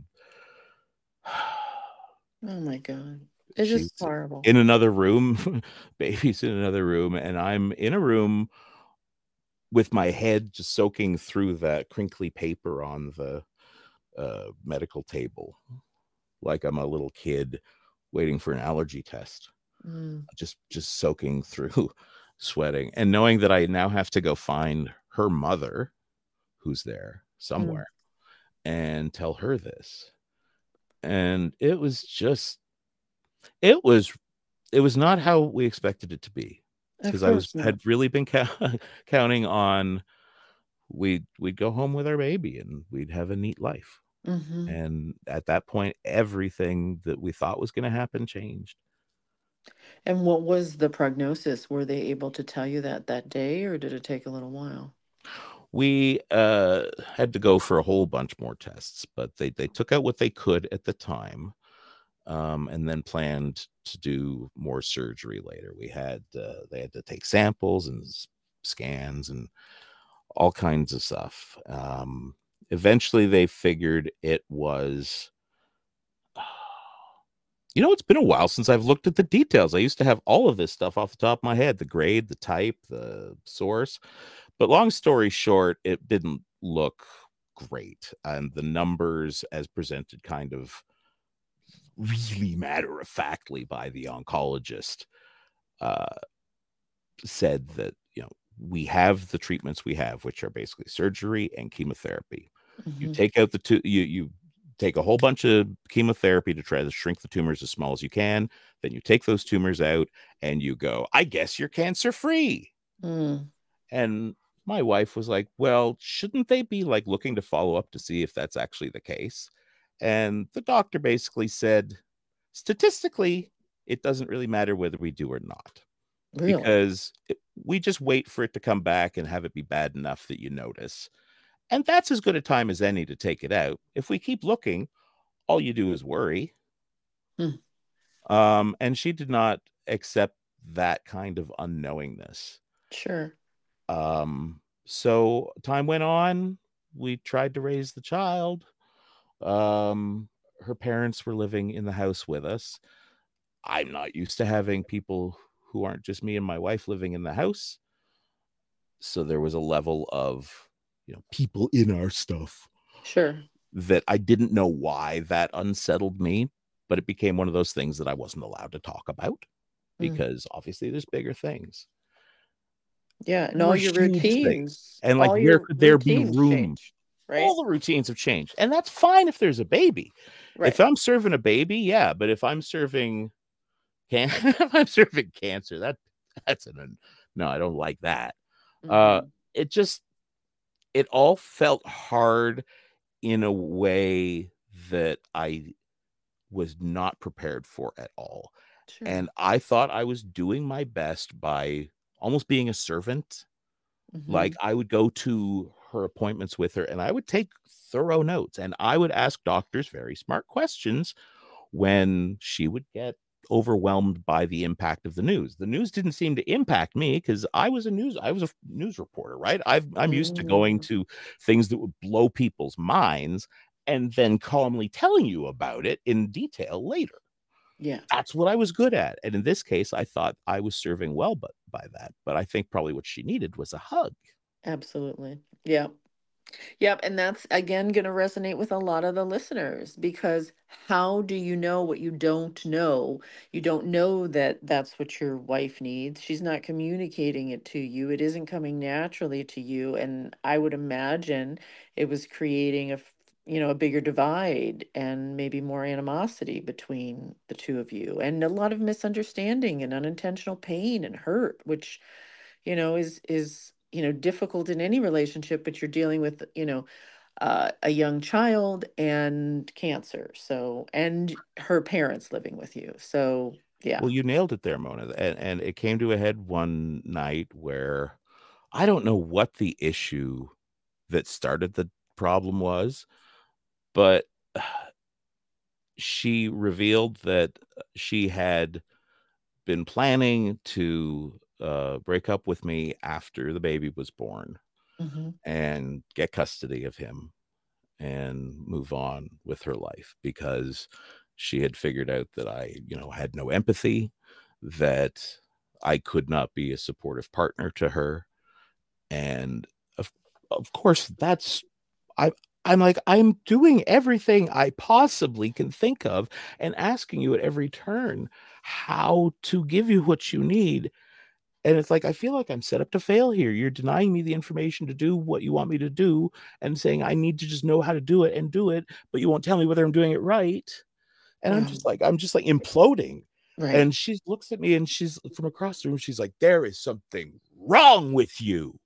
Speaker 1: Oh my God. It's
Speaker 2: she
Speaker 1: just
Speaker 2: was
Speaker 1: horrible.
Speaker 2: in another room. Baby's in another room, and I'm in a room with my head just soaking through that crinkly paper on the uh, medical table, like I'm a little kid waiting for an allergy test.
Speaker 1: Mm.
Speaker 2: Just just soaking through, sweating, and knowing that I now have to go find her mother, who's there
Speaker 1: Mm.
Speaker 2: somewhere, and tell her this. And it was just it was it was not how we expected it to be,
Speaker 1: Of
Speaker 2: because I was
Speaker 1: course not.
Speaker 2: had really been count, counting on we'd we'd go home with our baby and we'd have a neat life.
Speaker 1: Hmm.
Speaker 2: And at that point, everything that we thought was going to happen changed.
Speaker 1: And what was the prognosis? Were they able to tell you that that day, or did it take a little while?
Speaker 2: We uh, had to go for a whole bunch more tests, but they they took out what they could at the time, um, and then planned to do more surgery later. We had uh, they had to take samples and s- scans and all kinds of stuff. Um, eventually, they figured it was. You know, it's been a while since I've looked at the details. I used to have all of this stuff off the top of my head, the grade, the type, the source. But long story short, it didn't look great. And the numbers as presented kind of really matter of factly by the oncologist uh, said that, you know, we have the treatments we have, which are basically surgery and chemotherapy. You
Speaker 1: Hmm.
Speaker 2: take out the two, you, you take a whole bunch of chemotherapy to try to shrink the tumors as small as you can. Then you take those tumors out and you go, I guess you're cancer free.
Speaker 1: Mm.
Speaker 2: And my wife was like, well, shouldn't they be like looking to follow up to see if that's actually the case? And the doctor basically said, statistically, it doesn't really matter whether we do or not,
Speaker 1: Really?
Speaker 2: because it, we just wait for it to come back and have it be bad enough that you notice. And that's as good a time as any to take it out. If we keep looking, all you do is worry.
Speaker 1: Mm.
Speaker 2: Um, and she did not accept that kind of unknowingness.
Speaker 1: Sure.
Speaker 2: Um, so time went on. We tried to raise the child. Um, her parents were living in the house with us. I'm not used to having people who aren't just me and my wife living in the house. So there was a level of, you know, people in our stuff
Speaker 1: Sure.
Speaker 2: that I didn't know why that unsettled me, but it became one of those things that I wasn't allowed to talk about
Speaker 1: Mm.
Speaker 2: because obviously there's bigger things.
Speaker 1: Yeah. And
Speaker 2: There
Speaker 1: all
Speaker 2: were
Speaker 1: your
Speaker 2: huge things.
Speaker 1: routines,
Speaker 2: And like,
Speaker 1: all
Speaker 2: where
Speaker 1: your
Speaker 2: could there be
Speaker 1: routines
Speaker 2: room?
Speaker 1: change,
Speaker 2: All
Speaker 1: right?
Speaker 2: the routines have changed. And that's fine if there's a baby. If
Speaker 1: Right.
Speaker 2: I'm serving a baby, yeah. But if I'm serving can if I'm serving cancer, that that's an no, I don't like that. Uh
Speaker 1: Hmm.
Speaker 2: it just it all felt hard in a way that I was not prepared for at all.
Speaker 1: Sure.
Speaker 2: And I thought I was doing my best by almost being a servant. Like,
Speaker 1: Hmm.
Speaker 2: I would go to her appointments with her and I would take thorough notes and I would ask doctors very smart questions when she would get overwhelmed by the impact of the news. The news didn't seem to impact me because I was a news I was a news reporter, right? I've, I'm used to going
Speaker 1: Mm.
Speaker 2: to things that would blow people's minds and then calmly telling you about it in detail later.
Speaker 1: Yeah.
Speaker 2: That's what I was good at. And in this case, I thought I was serving well but by that. But I think probably what she needed was a hug.
Speaker 1: Absolutely. Yeah. Yep, and that's again going to resonate with a lot of the listeners because how do you know what you don't know? You don't know that that's what your wife needs. She's not communicating it to you. It isn't coming naturally to you. And I would imagine it was creating a f- you know, a bigger divide and maybe more animosity between the two of you, and a lot of misunderstanding and unintentional pain and hurt, which, you know, is is, you know, difficult in any relationship, but you're dealing with, you know, uh, a young child and cancer. So, and her parents living with you. So, yeah.
Speaker 2: Well, you nailed it there, Mona, and and it came to a head one night where I don't know what the issue that started the problem was, but she revealed that she had been planning to uh, break up with me after the baby was born
Speaker 1: Hmm.
Speaker 2: and get custody of him and move on with her life because she had figured out that I, you know, had no empathy, that I could not be a supportive partner to her. And of, of course, that's I I'm like, I'm doing everything I possibly can think of and asking you at every turn how to give you what you need. And it's like, I feel like I'm set up to fail here. You're denying me the information to do what you want me to do and saying I need to just know how to do it and do it, but you won't tell me whether I'm doing it right. And I'm
Speaker 1: Wow.
Speaker 2: just like, I'm just like imploding.
Speaker 1: Right.
Speaker 2: And she looks at me and she's from across the room. She's like, there is something wrong with you.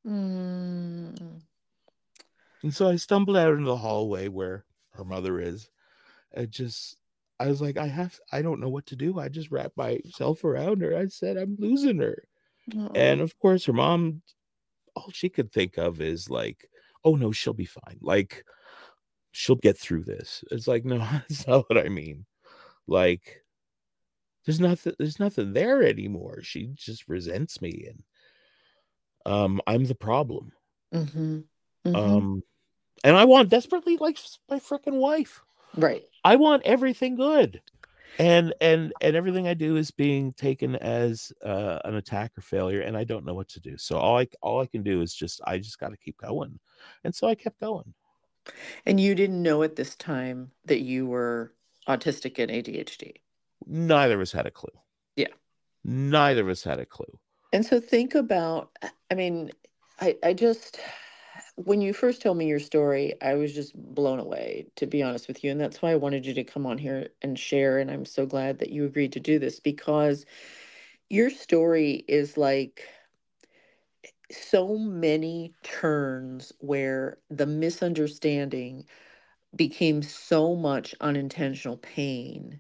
Speaker 1: Mm.
Speaker 2: And so I stumbled out into the hallway where her mother is. I just, I was like, I have, I don't know what to do. I just wrapped myself around her. I said, I'm losing her. And
Speaker 1: Oh.
Speaker 2: of course, her mom, all she could think of is like, oh no, she'll be fine. Like, she'll get through this. It's like, no, that's not what I mean. Like, there's nothing, there's nothing there anymore. She just resents me, and um, I'm the problem.
Speaker 1: Mm-hmm. Mm-hmm.
Speaker 2: Um, and I want desperately like my freaking wife.
Speaker 1: Right.
Speaker 2: I want everything good. and and and everything I do is being taken as uh, an attack or failure, and I don't know what to do. So all I all I can do is just I just got to keep going, and so I kept going.
Speaker 1: And you didn't know at this time that you were autistic and A D H D.
Speaker 2: Neither of us had a clue.
Speaker 1: Yeah.
Speaker 2: Neither of us had a clue.
Speaker 1: And so think about, I mean, I, I just, when you first told me your story, I was just blown away, to be honest with you. And that's why I wanted you to come on here and share. And I'm so glad that you agreed to do this, because your story is like so many turns where the misunderstanding became so much unintentional pain.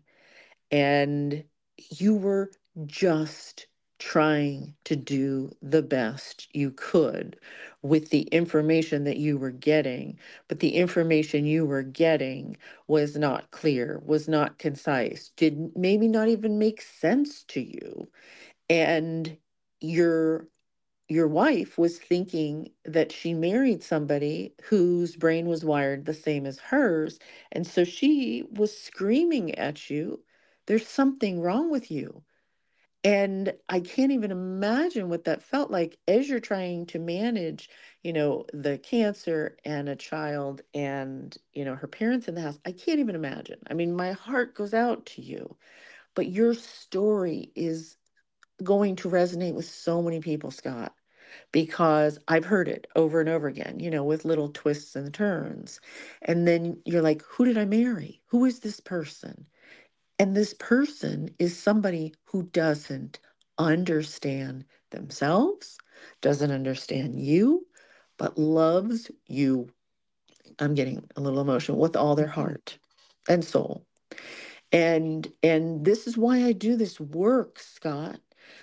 Speaker 1: And you were just trying to do the best you could with the information that you were getting. But the information you were getting was not clear, was not concise, did maybe not even make sense to you. And your your wife was thinking that she married somebody whose brain was wired the same as hers. And so she was screaming at you, there's something wrong with you. And I can't even imagine what that felt like as you're trying to manage, you know, the cancer and a child and, you know, her parents in the house. I can't even imagine. I mean, my heart goes out to you, but your story is going to resonate with so many people, Scott, because I've heard it over and over again, you know, with little twists and turns. And then you're like, who did I marry? Who is this person? And this person is somebody who doesn't understand themselves, doesn't understand you, but loves you. I'm getting a little emotional, with all their heart and soul. And and this is why I do this work, Scott,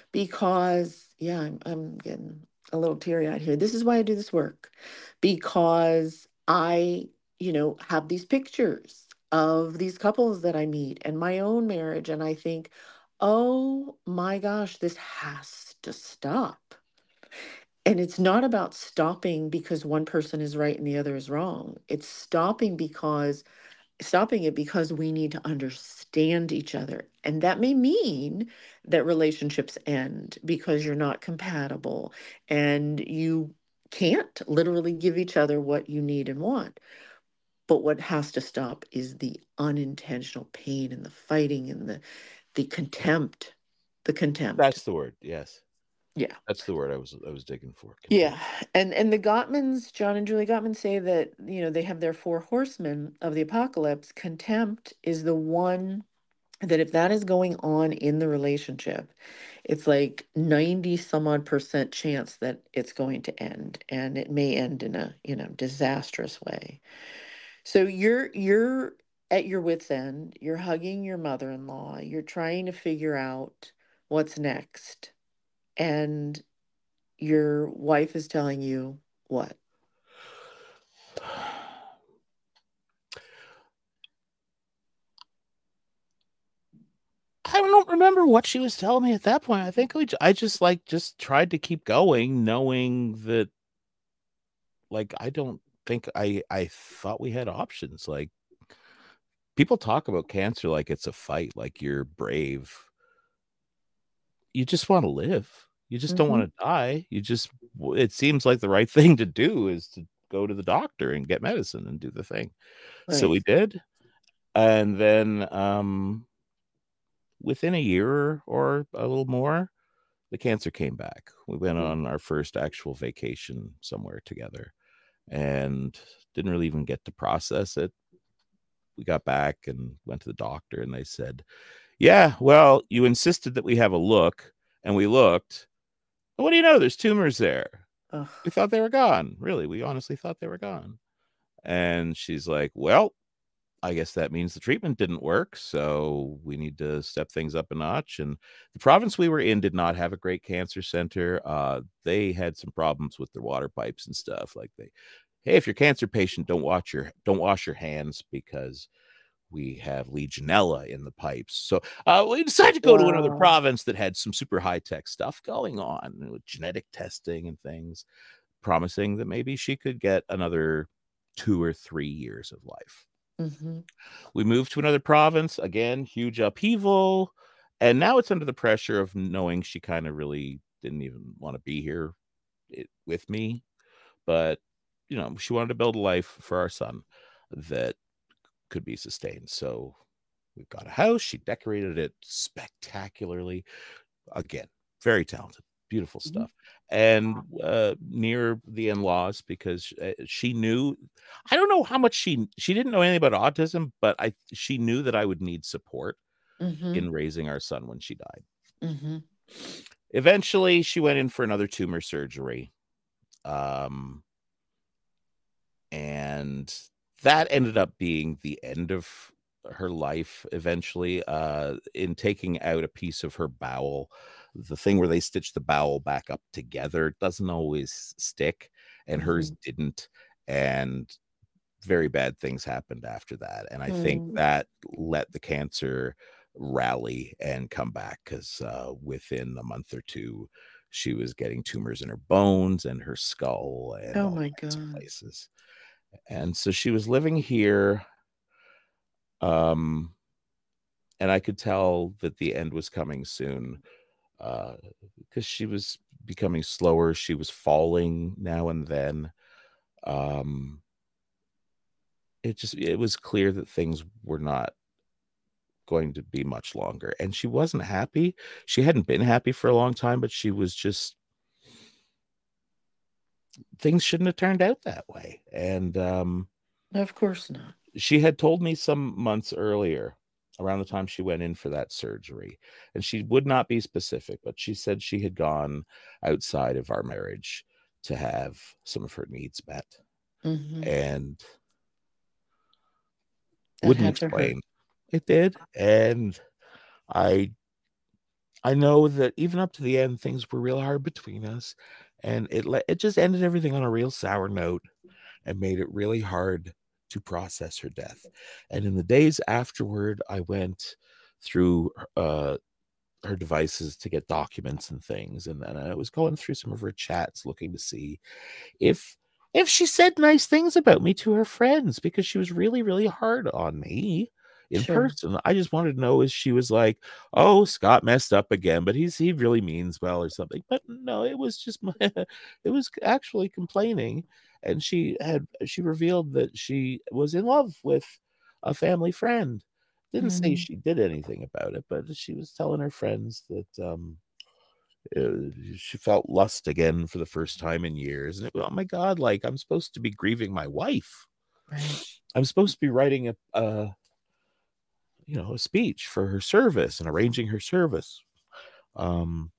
Speaker 1: because yeah, I'm I'm getting a little teary-eyed here. This is why I do this work, because I, you know, have these pictures of these couples that I meet and my own marriage, and I think, "Oh my gosh, this has to stop." And it's not about stopping because one person is right and the other is wrong. It's stopping because stopping it because we need to understand each other. And that may mean that relationships end because you're not compatible and you can't literally give each other what you need and want. But what has to stop is the unintentional pain and the fighting and the the contempt, the contempt.
Speaker 2: That's the word. Yes.
Speaker 1: Yeah.
Speaker 2: That's the word I was I was digging for. Continue.
Speaker 1: Yeah. And and the Gottmans, John and Julie Gottman say that, you know, they have their four horsemen of the apocalypse. Contempt is the one that if that is going on in the relationship, it's like ninety some odd percent chance that it's going to end, and it may end in a, you know, disastrous way. So you're you're at your wit's end, you're hugging your mother-in-law, you're trying to figure out what's next. And your wife is telling you what?
Speaker 2: I don't remember what she was telling me at that point. I think we, I just like just tried to keep going, knowing that, like, I don't think I I thought we had options. Like, people talk about cancer like it's a fight, like you're brave. You just want to live. You just don't
Speaker 1: Mm-hmm.
Speaker 2: want to die. You just, it seems like the right thing to do is to go to the doctor and get medicine and do the thing. So
Speaker 1: Right.
Speaker 2: we did. And then um within a year or a little more, the cancer came back. We went
Speaker 1: Mm.
Speaker 2: on our first actual vacation somewhere together and didn't really even get to process it. We got back and went to the doctor, and they said, yeah, well, you insisted that we have a look, and we looked. And what do you know? There's tumors there.
Speaker 1: Ugh.
Speaker 2: We thought they were gone. Really, we honestly thought they were gone. And she's like, well, I guess that means the treatment didn't work, so we need to step things up a notch. And the province we were in did not have a great cancer center. Uh, they had some problems with their water pipes and stuff. Like, they, hey, if you're a cancer patient, don't watch your don't wash your hands because we have Legionella in the pipes. So uh, we decided to go to another
Speaker 1: Wow.
Speaker 2: province that had some super high tech stuff going on with genetic testing and things, promising that maybe she could get another two or three years of life.
Speaker 1: Mm-hmm.
Speaker 2: We moved to another province, again, huge upheaval. And now it's under the pressure of knowing she kind of really didn't even want to be here it, with me. But, you know, she wanted to build a life for our son that could be sustained. So we've got a house. She decorated it spectacularly. Again, very talented, beautiful
Speaker 1: Mm-hmm.
Speaker 2: stuff. And uh, near the in-laws, because uh, she knew, I don't know how much she she didn't know anything about autism, but I she knew that I would need support
Speaker 1: Mm-hmm.
Speaker 2: in raising our son when she died.
Speaker 1: Mm-hmm.
Speaker 2: Eventually, she went in for another tumor surgery. Um, and that ended up being the end of her life eventually, uh in taking out a piece of her bowel. The thing where they stitch the bowel back up together doesn't always stick, and hers
Speaker 1: Mm-hmm.
Speaker 2: didn't. And very bad things happened after that, and I think
Speaker 1: Mm.
Speaker 2: that let the cancer rally and come back, because uh within a month or two she was getting tumors in her bones and her skull and
Speaker 1: Oh
Speaker 2: all
Speaker 1: my
Speaker 2: kinds of
Speaker 1: God.
Speaker 2: places. And so she was living here, um and I could tell that the end was coming soon, uh because she was becoming slower. She was falling now and then. um it just it was clear that things were not going to be much longer, and she wasn't happy. She hadn't been happy for a long time, but she was just, things shouldn't have turned out that way. And um
Speaker 1: Of course not.
Speaker 2: she had told me some months earlier, around the time she went in for that surgery, and she would not be specific, but she said she had gone outside of our marriage to have some of her needs met,
Speaker 1: Mm-hmm.
Speaker 2: and
Speaker 1: That
Speaker 2: wouldn't
Speaker 1: had to hurt.
Speaker 2: explain. It did. And I I know that even up to the end, things were real hard between us, and it le- it just ended everything on a real sour note and made it really hard to process her death. And in the days afterward, I went through uh, her devices to get documents and things, and then I was going through some of her chats looking to see if if she said nice things about me to her friends, because she was really really hard on me in
Speaker 1: Sure.
Speaker 2: person. I just wanted to know if she was like, oh, Scott messed up again, but he's he really means well or something. But no, it was just it was actually complaining. And she had she revealed that she was in love with a family friend. Didn't say
Speaker 1: Mm-hmm.
Speaker 2: she did anything about it, but she was telling her friends that um Uh, she felt lust again for the first time in years. And it, oh my God, like I'm supposed to be grieving my wife.
Speaker 1: Right.
Speaker 2: I'm supposed to be writing a, a you know, a speech for her service and arranging her service. Um,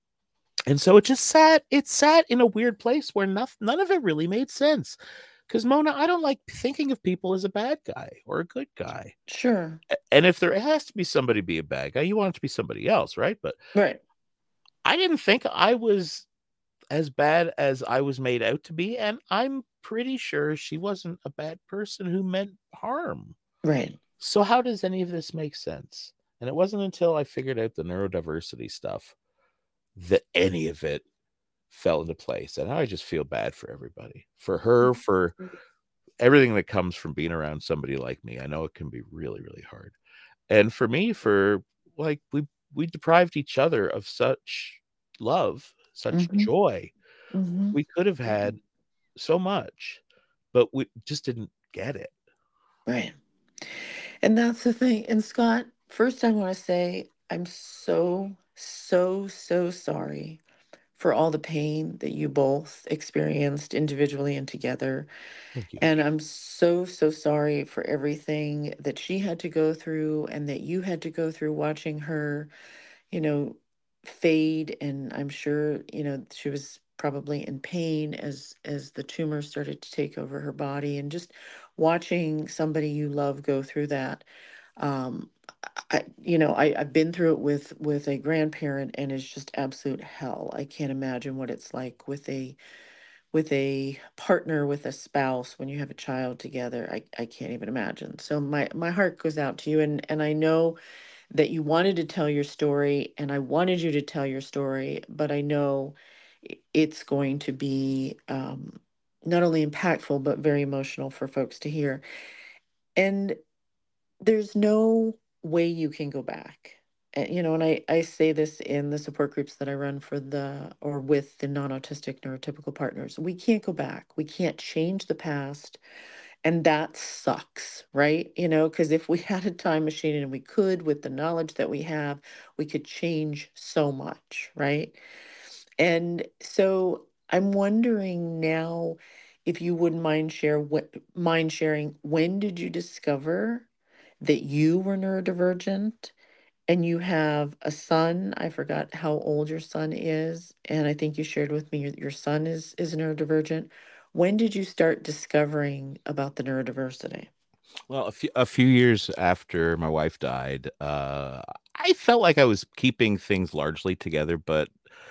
Speaker 2: and so it just sat, it sat in a weird place where nothing, none of it really made sense. Because Mona, I don't like thinking of people as a bad guy or a good guy.
Speaker 1: Sure.
Speaker 2: And if there has to be somebody be a bad guy, you want it to be somebody else, right? But
Speaker 1: Right.
Speaker 2: I didn't think I was as bad as I was made out to be, and I'm pretty sure she wasn't a bad person who meant harm.
Speaker 1: Right.
Speaker 2: So how does any of this make sense? And it wasn't until I figured out the neurodiversity stuff that any of it fell into place. And I just feel bad for everybody. For her, for everything that comes from being around somebody like me. I know it can be really, really hard. And for me, for like we we deprived each other of such love, such
Speaker 1: Mm-hmm.
Speaker 2: joy.
Speaker 1: Mm-hmm.
Speaker 2: We could have had so much, but we just didn't get it.
Speaker 1: Right. And that's the thing. And Scott, first I want to say I'm so, so, so sorry for all the pain that you both experienced individually and together.
Speaker 2: Thank you.
Speaker 1: And I'm so, so sorry for everything that she had to go through and that you had to go through watching her, you know, fade. And I'm sure, you know, she was probably in pain as as the tumor started to take over her body, and just watching somebody you love go through that. Um, I, you know, I, I've been through it with with a grandparent, and it's just absolute hell. I can't imagine what it's like with a with a partner, with a spouse, when you have a child together. I, I can't even imagine. So my my heart goes out to you, and and I know that you wanted to tell your story, and I wanted you to tell your story, but I know i- it's going to be um, not only impactful but very emotional for folks to hear. And there's no way you can go back. Uh, you know, and I, I say this in the support groups that I run for the or with the non-autistic neurotypical partners. We can't go back. We can't change the past. And that sucks, right? You know, because if we had a time machine and we could, with the knowledge that we have, we could change so much, right? And so I'm wondering now if you wouldn't mind share what mind sharing, when did you discover that you were neurodivergent? And you have a son. I forgot how old your son is, and I think you shared with me your, your son is is neurodivergent. When did you start discovering about the neurodiversity?
Speaker 2: Well, a few a few years after my wife died, uh, I felt like I was keeping things largely together, but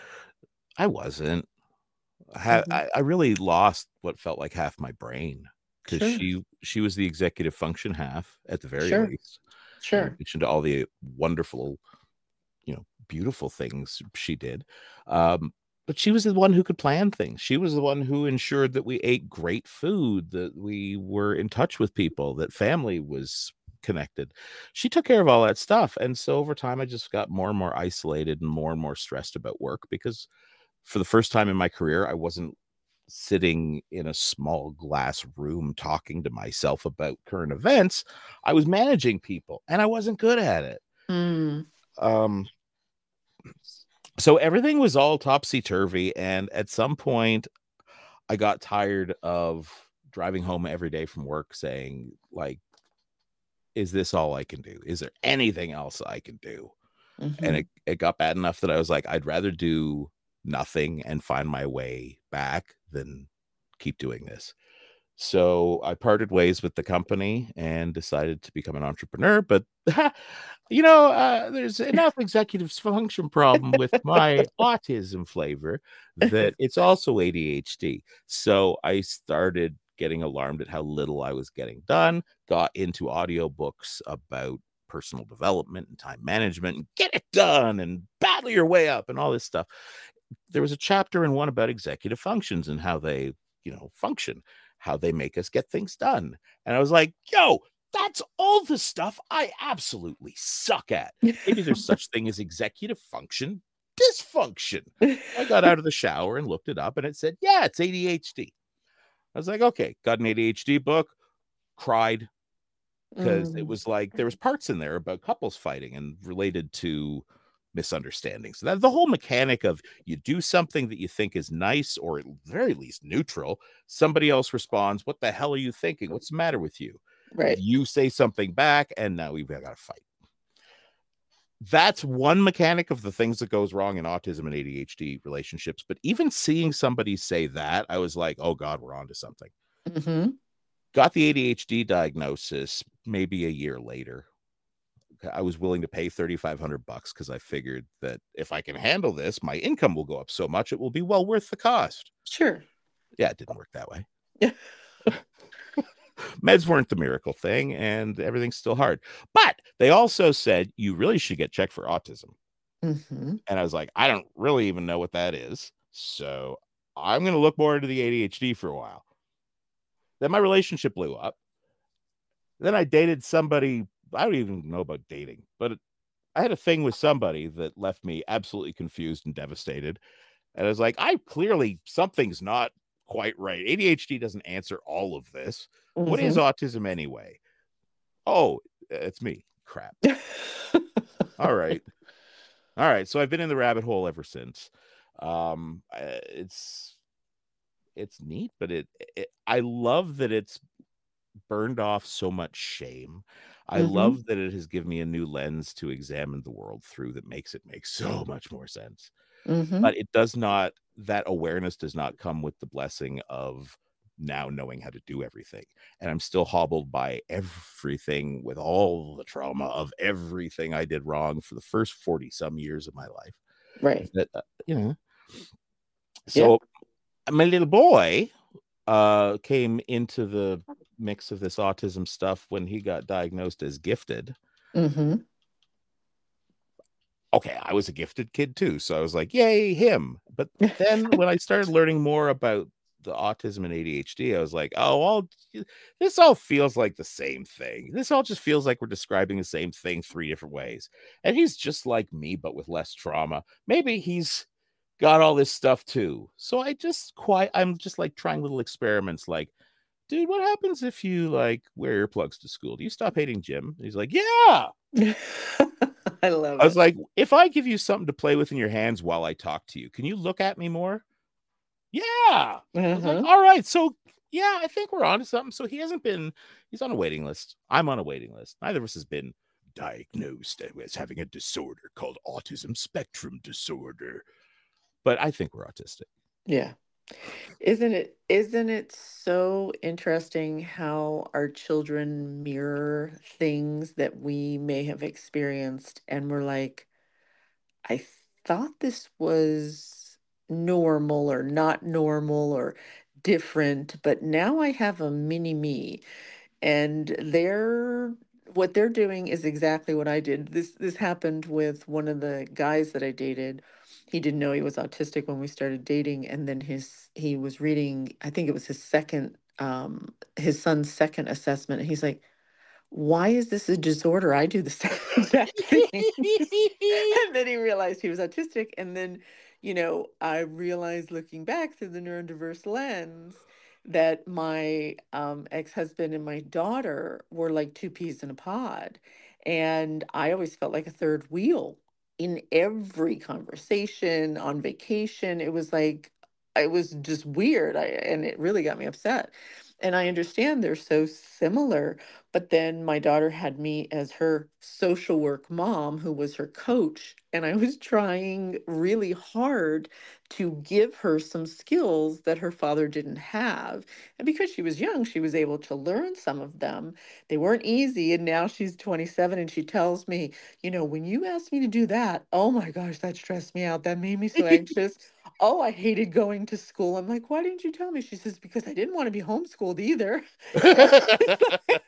Speaker 2: I wasn't. I ha
Speaker 1: Hmm.
Speaker 2: I I really lost what felt like half my brain because
Speaker 1: Sure,
Speaker 2: she she was the executive function half at the very
Speaker 1: sure,
Speaker 2: least, in
Speaker 1: sure.
Speaker 2: addition to all the wonderful, you know, beautiful things she did. Um, but she was the one who could plan things. She was the one who ensured that we ate great food, that we were in touch with people, that family was connected. She took care of all that stuff. And so over time, I just got more and more isolated and more and more stressed about work because for the first time in my career, I wasn't sitting in a small glass room talking to myself about current events. I was managing people and I wasn't good at it.
Speaker 1: Mm,
Speaker 2: Um, so everything was all topsy turvy. And at some point, I got tired of driving home every day from work saying, like, is this all I can do? Is there anything else I can do? And
Speaker 1: mm-hmm.
Speaker 2: it, it got bad enough that I was like, I'd rather do nothing and find my way back than keep doing this. So I parted ways with the company and decided to become an entrepreneur. But you know, uh, there's enough executive function problem with my autism flavor that it's also A D H D. So I started getting alarmed at how little I was getting done, got into audiobooks about personal development and time management and get it done and battle your way up and all this stuff. There was a chapter in one about executive functions and how they, you know, function, how they make us get things done. And I was like, yo, that's all the stuff I absolutely suck at. Maybe there's such thing as executive function dysfunction. I got out of the shower and looked it up and it said, yeah, it's A D H D. I was like, okay, got an A D H D book, cried because it
Speaker 1: Mm,
Speaker 2: was like there was parts in there about couples fighting and related to misunderstandings. That the whole mechanic of you do something that you think is nice or at very least neutral, somebody else responds, "What the hell are you thinking? What's the matter with you?"
Speaker 1: Right.
Speaker 2: You say something back, and now we've got to fight. That's one mechanic of the things that goes wrong in autism and A D H D relationships. But even seeing somebody say that, I was like, oh God, we're on to something.
Speaker 1: Mm-hmm.
Speaker 2: Got the A D H D diagnosis maybe a year later. I was willing to pay thirty-five hundred bucks because I figured that if I can handle this, my income will go up so much it will be well worth the cost.
Speaker 1: Sure.
Speaker 2: Yeah, it didn't work that way.
Speaker 1: Yeah.
Speaker 2: Meds weren't the miracle thing, and everything's still hard. But they also said you really should get checked for autism.
Speaker 1: Mm-hmm.
Speaker 2: And I was like, I don't really even know what that is. So I'm going to look more into the A D H D for a while. Then my relationship blew up. Then I dated somebody. I don't even know about dating, but I had a thing with somebody that left me absolutely confused and devastated. And I was like, I clearly something's not quite right. A D H D doesn't answer all of this. What is
Speaker 1: Mm-hmm.
Speaker 2: autism anyway? Oh, it's me. Crap. All right. All right. So I've been in the rabbit hole ever since. Um, it's it's neat, but it, it I love that it's burned off so much shame. I
Speaker 1: Mm-hmm.
Speaker 2: love that it has given me a new lens to examine the world through that makes it make so much more sense.
Speaker 1: Mm-hmm.
Speaker 2: But it does not, that awareness does not come with the blessing of now knowing how to do everything. And I'm still hobbled by everything with all the trauma of everything I did wrong for the first forty some years of my life.
Speaker 1: Right.
Speaker 2: That, uh, you know,
Speaker 1: Yep.
Speaker 2: so my little boy uh, came into the mix of this autism stuff when he got diagnosed as gifted.
Speaker 1: Mm-hmm.
Speaker 2: Okay, I was a gifted kid too, so I was like, yay, him. But then when I started learning more about the autism and A D H D, I was like, oh, all this all feels like the same thing. This all just feels like we're describing the same thing three different ways. And he's just like me, but with less trauma. Maybe he's got all this stuff too. So I just quite, I'm just like trying little experiments like, dude, what happens if you like wear earplugs to school? Do you stop hating Jim? And he's like, yeah.
Speaker 1: I love
Speaker 2: I was
Speaker 1: it.
Speaker 2: like, if I give you something to play with in your hands while I talk to you, can you look at me more? Yeah. I was like,
Speaker 1: Uh-huh.
Speaker 2: all right. So, yeah, I think we're on to something. So he hasn't been, he's on a waiting list. I'm on a waiting list. Neither of us has been diagnosed as having a disorder called autism spectrum disorder. But I think we're autistic.
Speaker 1: Yeah. Isn't it isn't it so interesting how our children mirror things that we may have experienced and we're like, I thought this was normal or not normal or different, but now I have a mini me and they're what they're doing is exactly what I did. This this happened with one of the guys that I dated. He didn't know he was autistic when we started dating, and then his he was reading, I think it was his second um his son's second assessment, and he's like, why is this a disorder? I do the same exact things. And then he realized he was autistic. And then, you know, I realized looking back through the neurodiverse lens that my um, ex-husband and my daughter were like two peas in a pod. And I always felt like a third wheel in every conversation on vacation. It was like, it was just weird. I, and it really got me upset. And I understand they're so similar, but then my daughter had me as her social work mom, who was her coach. And I was trying really hard to give her some skills that her father didn't have. And because she was young, she was able to learn some of them. They weren't easy. And now she's twenty-seven and she tells me, you know, when you asked me to do that, oh my gosh, that stressed me out. That made me so anxious. Oh, I hated going to school. I'm like, why didn't you tell me? She says, because I didn't want to be homeschooled either. And it's like,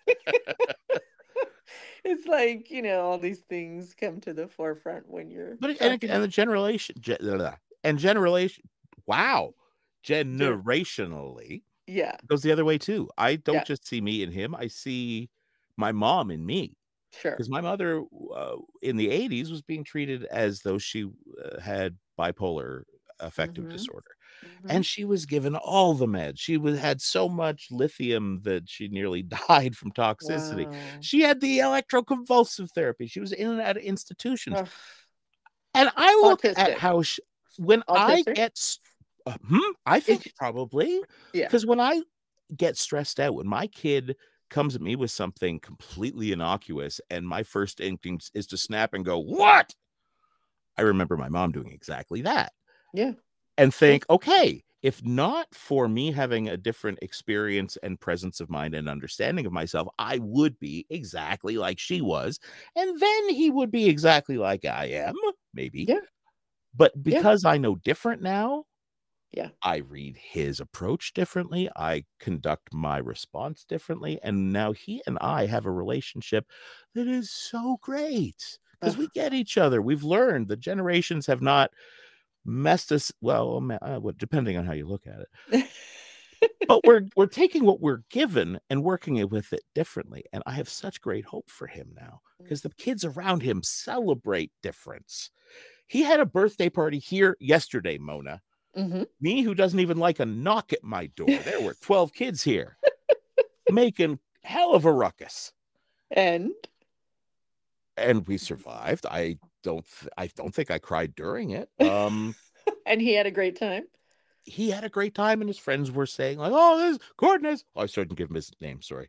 Speaker 1: it's like, you know, all these things come to the forefront when you're
Speaker 2: But and
Speaker 1: talking.
Speaker 2: and the generation and generation wow,
Speaker 1: Sure.
Speaker 2: generationally
Speaker 1: Yeah,
Speaker 2: goes the other way too. I don't
Speaker 1: yeah,
Speaker 2: just see me in him, I see my mom in me.
Speaker 1: sure.
Speaker 2: Because my mother, uh, in the eighties was being treated as though she, uh, had bipolar affective
Speaker 1: Mm-hmm.
Speaker 2: disorder,
Speaker 1: Mm-hmm.
Speaker 2: and she was given all the meds. She was had so much lithium that she nearly died from toxicity.
Speaker 1: Wow.
Speaker 2: She had the electroconvulsive therapy. She was in and out of institutions.
Speaker 1: Ugh.
Speaker 2: And I look at
Speaker 1: Autistic.
Speaker 2: how sh when I
Speaker 1: Autistic?
Speaker 2: get s uh, hmm, I think
Speaker 1: It's
Speaker 2: probably,
Speaker 1: yeah.
Speaker 2: because when I get stressed out, when my kid comes at me with something completely innocuous and my first instinct is to snap and go, "What?" I remember my mom doing exactly that
Speaker 1: Yeah.
Speaker 2: and
Speaker 1: Yes.
Speaker 2: think, "Okay, if not for me having a different experience and presence of mind and understanding of myself, I would be exactly like she was, and then he would be exactly like I am, maybe."
Speaker 1: Yeah.
Speaker 2: But
Speaker 1: Yeah.
Speaker 2: because I know different now,
Speaker 1: Yeah.
Speaker 2: I read his approach differently, I conduct my response differently, and now he and I have a relationship that is so great because we
Speaker 1: Ugh.
Speaker 2: get each other. We've learned the generations have not messed us well, ma uh, well, depending on how you look at it. But we're we're taking what we're given and working it with it differently, and I have such great hope for him now because the kids around him celebrate difference. He had a birthday party here yesterday, Mona.
Speaker 1: Mhm.
Speaker 2: Me, who doesn't even like a knock at my door. There were twelve kids here making hell of a ruckus,
Speaker 1: And
Speaker 2: and we survived. I don't th I don't think I cried during it. Um,
Speaker 1: and he had a great time?
Speaker 2: he had a great time, and his friends were saying like, "Oh, this Gordon is" oh, I started to give him his name, sorry.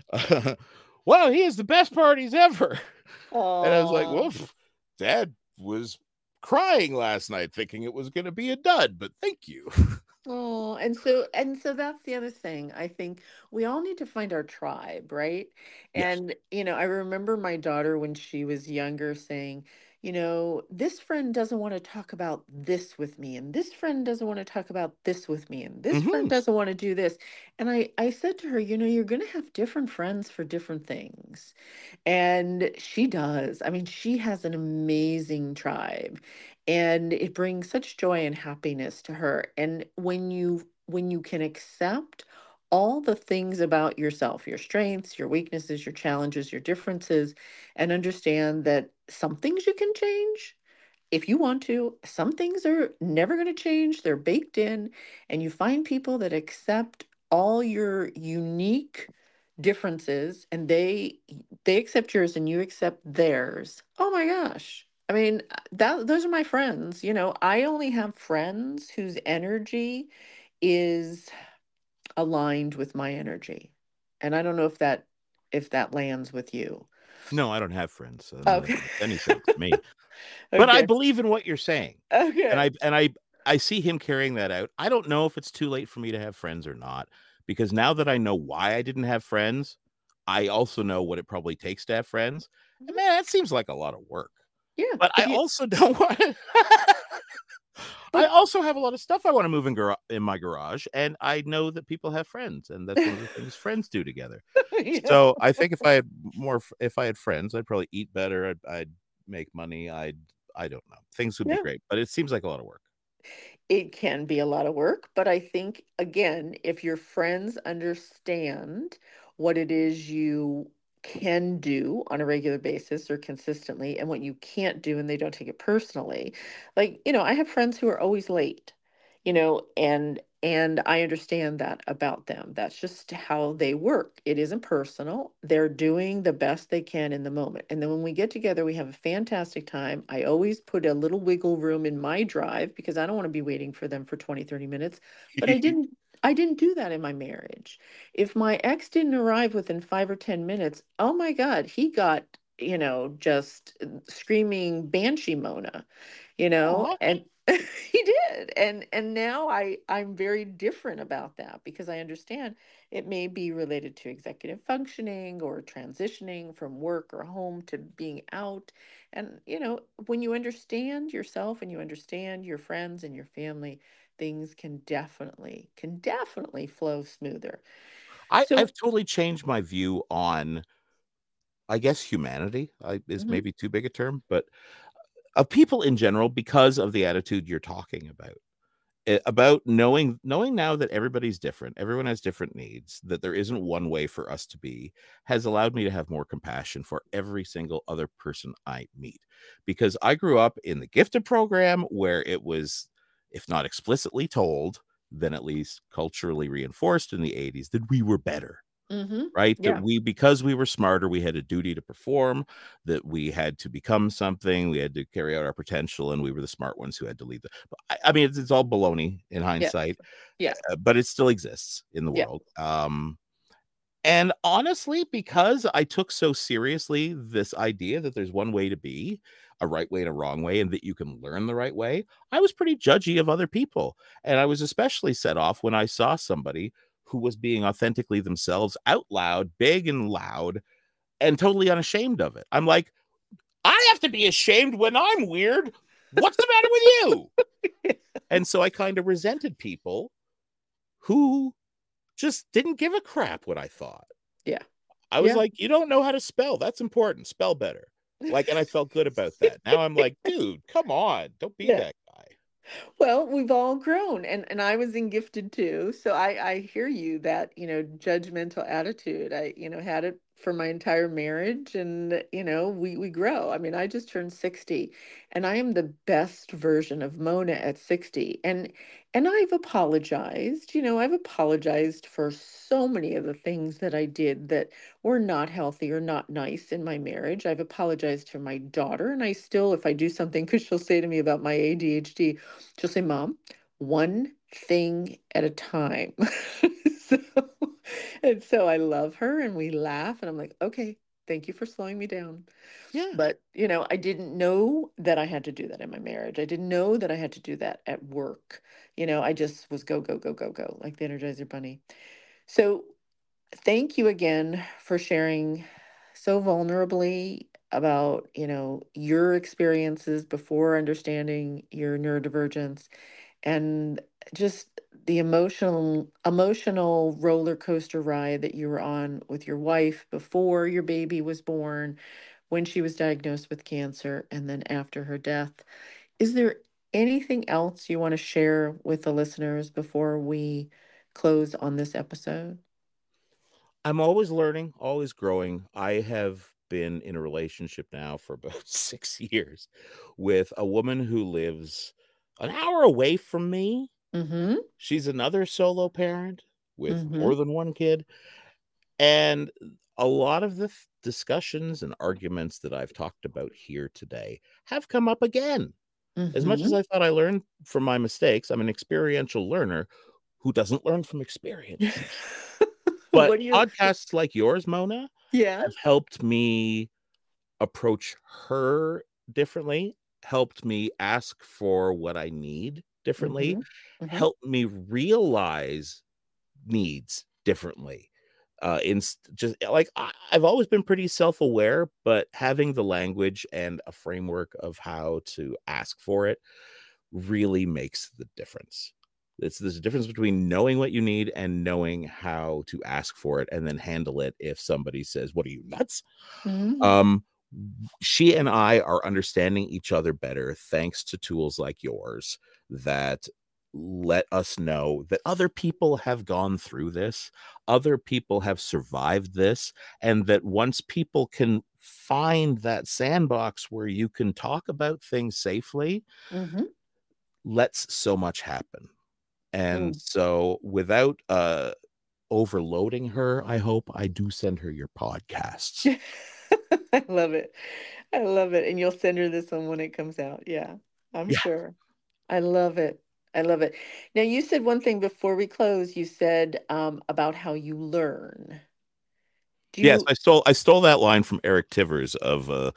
Speaker 2: "Well, he has the best parties ever." And I was like,
Speaker 1: Aw.
Speaker 2: "Well, pff, dad was crying last night thinking it was gonna be a dud, but thank you."
Speaker 1: Oh, and so and so that's the other thing. I think we all need to find our tribe, right?
Speaker 2: Yes.
Speaker 1: And, you know, I remember my daughter when she was younger saying, you know, this friend doesn't want to talk about this with me, and this friend doesn't want to talk about this with me, and this friend
Speaker 2: Mhm.
Speaker 1: doesn't want to do this. And I I said to her, you know, you're going to have different friends for different things. And she does. I mean, she has an amazing tribe and it brings such joy and happiness to her. And when you when you can accept all the things about yourself, your strengths, your weaknesses, your challenges, your differences, and understand that some things you can change if you want to, some things are never going to change. They're baked in, and you find people that accept all your unique differences and they they accept yours and you accept theirs. Oh my gosh. I mean, uh, that those are my friends. You know, I only have friends whose energy is aligned with my energy. And I don't know if that if that lands with you.
Speaker 2: No, I don't have friends, so none of that
Speaker 1: Okay.
Speaker 2: makes any sense to me. But I
Speaker 1: Okay.
Speaker 2: believe in what you're saying, and
Speaker 1: Okay.
Speaker 2: I and I I see him carrying that out. I don't know if it's too late for me to have friends or not, because now that I know why I didn't have friends, I also know what it probably takes to have friends, and
Speaker 1: Mhm.
Speaker 2: man, that seems like a lot of work.
Speaker 1: Yeah.
Speaker 2: But I
Speaker 1: If you
Speaker 2: also don't want I
Speaker 1: but
Speaker 2: also have a lot of stuff I wanna move in gara in my garage, and I know that people have friends, and that's one of the things friends do together.
Speaker 1: yeah.
Speaker 2: So, I think if I had more f if I had friends, I'd probably eat better, I'd I'd make money, I'd I don't know. Things would be
Speaker 1: Yeah.
Speaker 2: great, but it seems like a lot of work.
Speaker 1: It can be a lot of work, but I think, again, if your friends understand what it is you can do on a regular basis or consistently and what you can't do and they don't take it personally. Like, you know, I have friends who are always late, you know, and and I understand that about them. That's just how they work. It isn't personal. They're doing the best they can in the moment. And then when we get together, we have a fantastic time. I always put a little wiggle room in my drive because I don't want to be waiting for them for twenty, thirty minutes. But I didn't I didn't do that in my marriage. If my ex didn't arrive within five or ten minutes, oh my God, he got, you know, just uh, screaming banshee Mona, you know,
Speaker 2: Aw.
Speaker 1: and he did. And and now I I'm very different about that because I understand it may be related to executive functioning or transitioning from work or home to being out. And you know, when you understand yourself and you understand your friends and your family, things can definitely can definitely flow smoother.
Speaker 2: I
Speaker 1: So,
Speaker 2: I've totally changed my view on, I guess, humanity, I is
Speaker 1: mhm,
Speaker 2: maybe too big a term, but of people in general because of the attitude you're talking about. Eh, about knowing knowing now that everybody's different, everyone has different needs, that there isn't one way for us to be, has allowed me to have more compassion for every single other person I meet. Because I grew up in the gifted program where it was, if not explicitly told, then at least culturally reinforced in the eighties that we were better.
Speaker 1: Mm-hmm.
Speaker 2: right? That
Speaker 1: Yeah.
Speaker 2: we, because we were smarter, we had a duty to perform, that we had to become something, we had to carry out our potential, and we were the smart ones who had to lead the. I, I mean, it's, it's all baloney in
Speaker 1: Yes.
Speaker 2: hindsight,
Speaker 1: Yeah.
Speaker 2: uh, but it still exists in the
Speaker 1: Yeah.
Speaker 2: world. Um, and honestly, because I took so seriously this idea that there's one way to be, a right way and a wrong way, and that you can learn the right way, I was pretty judgy of other people. And I was especially set off when I saw somebody who was being authentically themselves out loud, big and loud, and totally unashamed of it. I'm like, I have to be ashamed when I'm weird. What's the matter with you? And so I kind of resented people who just didn't give a crap what I thought.
Speaker 1: Yeah.
Speaker 2: I was
Speaker 1: Yeah.
Speaker 2: like, you don't know how to spell. That's important. Spell better. Like, and I felt good about that. Now I'm like, dude, come on. Don't be
Speaker 1: Yeah.
Speaker 2: that guy.
Speaker 1: Well, we've all grown, and and I was in gifted too. So I I hear you that, you know, judgmental attitude. I, you know, had it for my entire marriage, and you know, we we grow. I mean, I just turned sixty, and I am the best version of Mona at sixty. And and I've apologized. You know, I've apologized for so many of the things that I did that were not healthy or not nice in my marriage. I've apologized to my daughter, and I still, if I do something, because she'll say to me about my A D H D, she'll say, Mom, one thing at a time. so, and so I love her and we laugh, and I'm like, okay, thank you for slowing me down.
Speaker 2: Yeah.
Speaker 1: But, you know, I didn't know that I had to do that in my marriage. I didn't know that I had to do that at work. You know, I just was go, go, go, go, go, like the Energizer Bunny. So thank you again for sharing so vulnerably about, you know, your experiences before understanding your neurodivergence, and just the emotional emotional roller coaster ride that you were on with your wife before your baby was born, when she was diagnosed with cancer, and then after her death. Is there anything else you want to share with the listeners before we close on this episode?
Speaker 2: I'm always learning, always growing. I have been in a relationship now for about six years with a woman who lives an hour away from me.
Speaker 1: Mm-hmm.
Speaker 2: She's another solo parent with
Speaker 1: Mm-hmm.
Speaker 2: more than one kid. And a lot of the th- discussions and arguments that I've talked about here today have come up again. As much as
Speaker 1: Mm-hmm.
Speaker 2: I thought I learned from my mistakes, I'm an experiential learner who doesn't learn from experience. But
Speaker 1: What do you
Speaker 2: podcasts like yours, Mona,
Speaker 1: Yeah.
Speaker 2: have helped me approach her differently, helped me ask for what I need differently,
Speaker 1: Mm-hmm. Mm-hmm.
Speaker 2: helped me realize needs differently. Uh, in just like I, I've always been pretty self-aware, but having the language and a framework of how to ask for it really makes the difference. It's there's a difference between knowing what you need and knowing how to ask for it and then handle it if somebody says, "What are you, nuts?"
Speaker 1: Mm-hmm.
Speaker 2: Um, she and I are understanding each other better thanks to tools like yours that let us know that other people have gone through this, other people have survived this, and that once people can find that sandbox where you can talk about things safely,
Speaker 1: Mm-hmm.
Speaker 2: lets so much happen. And
Speaker 1: Mm.
Speaker 2: so without uh overloading her, I hope I do send her your podcasts.
Speaker 1: I love it. I love it. And you'll send her this one when it comes out. Yeah, I'm
Speaker 2: Yeah.
Speaker 1: sure. I love it. I love it. Now, you said one thing before we close. You said um, about how you learn. Do
Speaker 2: Yes,
Speaker 1: you?
Speaker 2: I stole I stole that line from Eric Tivers of uh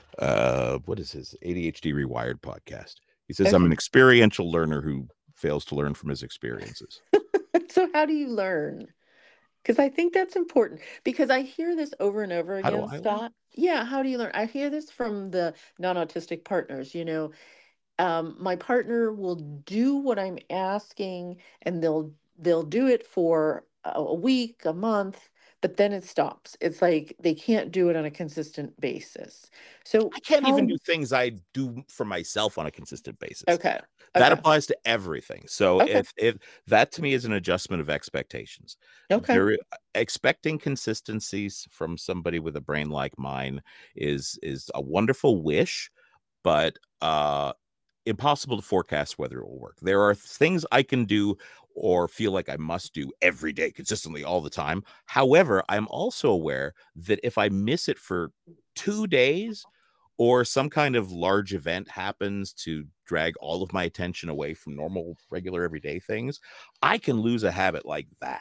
Speaker 2: uh what is his A D H D Rewired podcast. He says I'm an
Speaker 1: Okay.
Speaker 2: experiential learner who fails to learn from his experiences.
Speaker 1: So, how do you learn? Because I think that's important. Because I hear this over and over
Speaker 2: How do
Speaker 1: again,
Speaker 2: I learn?
Speaker 1: Scott. Yeah, how do you learn? I hear this from the non-autistic partners. You know, um, my partner will do what I'm asking, and they'll they'll do it for a a week, a month, but then it stops. It's like they can't do it on a consistent basis. So
Speaker 2: I can't even
Speaker 1: how?
Speaker 2: do things I do for myself on a consistent basis.
Speaker 1: Okay,
Speaker 2: That
Speaker 1: okay,
Speaker 2: applies to everything. So
Speaker 1: okay,
Speaker 2: if if that to me is an adjustment of expectations.
Speaker 1: okay.
Speaker 2: There expecting consistencies from somebody with a brain like mine is is a wonderful wish, but uh impossible to forecast whether it will work. There are things I can do or feel like I must do every day consistently all the time. However, I'm also aware that if I miss it for two days or some kind of large event happens to drag all of my attention away from normal, regular, everyday things, I can lose a habit like that.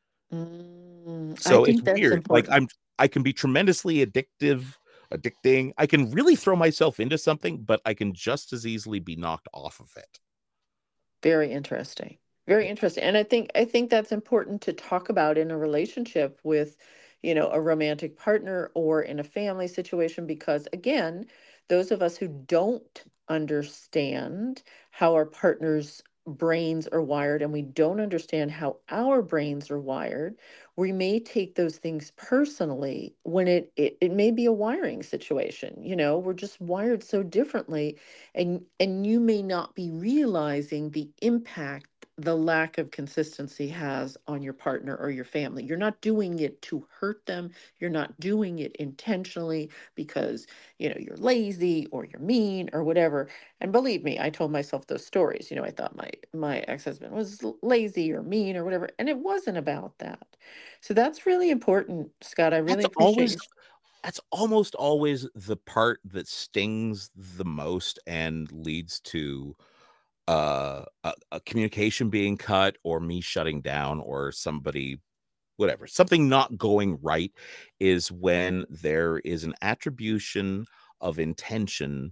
Speaker 1: Mm, I
Speaker 2: So it's
Speaker 1: think that's
Speaker 2: weird. Like
Speaker 1: important.
Speaker 2: I'm I can be tremendously addictive, addicting. I can really throw myself into something, but I can just as easily be knocked off of it.
Speaker 1: Very interesting. Very
Speaker 2: Yeah.
Speaker 1: interesting. And I think I think that's important to talk about in a relationship with, you know, a romantic partner or in a family situation because again, those of us who don't understand how our partner's brains are wired and we don't understand how our brains are wired, we may take those things personally when it it, it may be a wiring situation. You know, we're just wired so differently and and you may not be realizing the impact the lack of consistency has on your partner or your family. You're not doing it to hurt them. You're not doing it intentionally because, you know, you're lazy or you're mean or whatever. And believe me, I told myself those stories. You know, I thought my my ex-husband was l- lazy or mean or whatever, and it wasn't about that. So that's really important, Scott. I really
Speaker 2: That's
Speaker 1: appreciate
Speaker 2: always
Speaker 1: you.
Speaker 2: that's almost always the part that stings the most and leads to uh, a, a communication being cut or me shutting down or somebody whatever something not going right is when there is an attribution of intention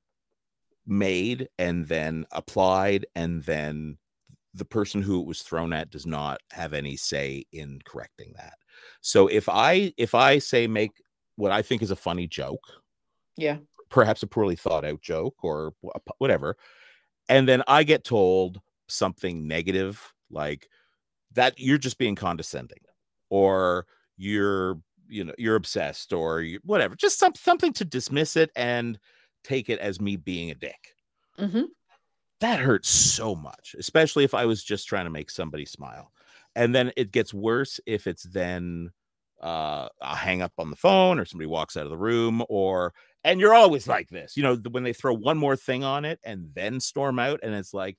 Speaker 2: made and then applied and then the person who it was thrown at does not have any say in correcting that. So if I if I say make what I think is a funny joke,
Speaker 1: Yeah.
Speaker 2: perhaps a poorly thought out joke or whatever, and then I get told something negative like that you're just being condescending or you're you know you're obsessed or you, whatever, just some, something to dismiss it and take it as me being a dick.
Speaker 1: Hmm.
Speaker 2: That hurts so much, especially if I was just trying to make somebody smile. And then it gets worse if it's then uh, a hang up on the phone or somebody walks out of the room or, and you're always like this, you know, when they throw one more thing on it and then storm out. And it's like,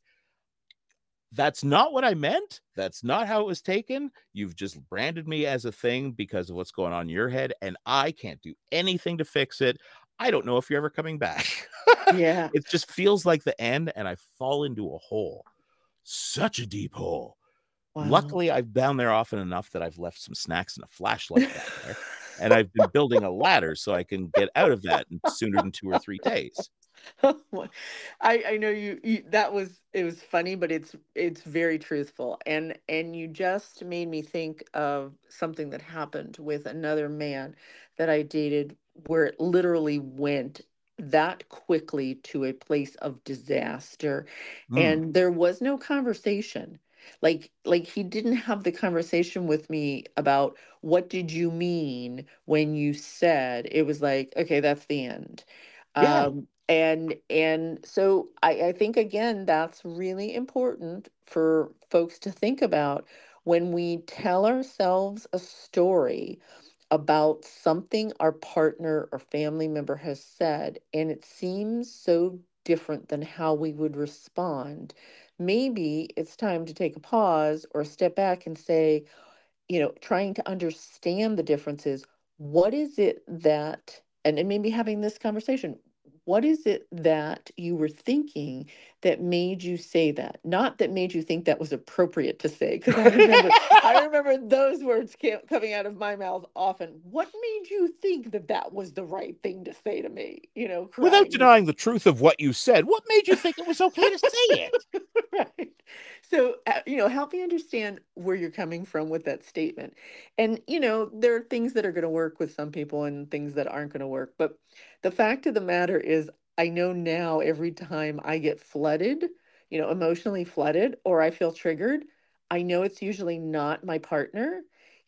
Speaker 2: that's not what I meant. That's not how it was taken. You've just branded me as a thing because of what's going on in your head, and I can't do anything to fix it. I don't know if you're ever coming back.
Speaker 1: Yeah.
Speaker 2: It just feels like the end, and I fall into a hole. Such a deep hole.
Speaker 1: Wow.
Speaker 2: Luckily, I've down there often enough that I've left some snacks and a flashlight down there, and I've been building a ladder so I can get out of that in sooner than two or three days.
Speaker 1: Well, I I know you, you that was it was funny, but it's it's very truthful. And and you just made me think of something that happened with another man that I dated where it literally went that quickly to a place of disaster
Speaker 2: Mm,
Speaker 1: and there was no conversation. Like like he didn't have the conversation with me about what did you mean when you said it was like, okay, that's the end.
Speaker 2: yeah.
Speaker 1: Um and and so I, I think again that's really important for folks to think about when we tell ourselves a story about something our partner or family member has said and it seems so different than how we would respond. Maybe it's time to take a pause or step back and say, you know, trying to understand the differences. What is it that, and, and maybe having this conversation, what is it that you were thinking that made you say that? Not that made you think that was appropriate to say, because I remember, I remember those words ca- coming out of my mouth often. What made you think that that was the right thing to say to me? You know,
Speaker 2: Without
Speaker 1: crying.
Speaker 2: denying the truth of what you said, what made you think it was okay to say it?
Speaker 1: Right. So, uh, you know, help me understand where you're coming from with that statement. And, you know, there are things that are going to work with some people and things that aren't going to work. But the fact of the matter is, I know now every time I get flooded, you know, emotionally flooded or I feel triggered, I know it's usually not my partner.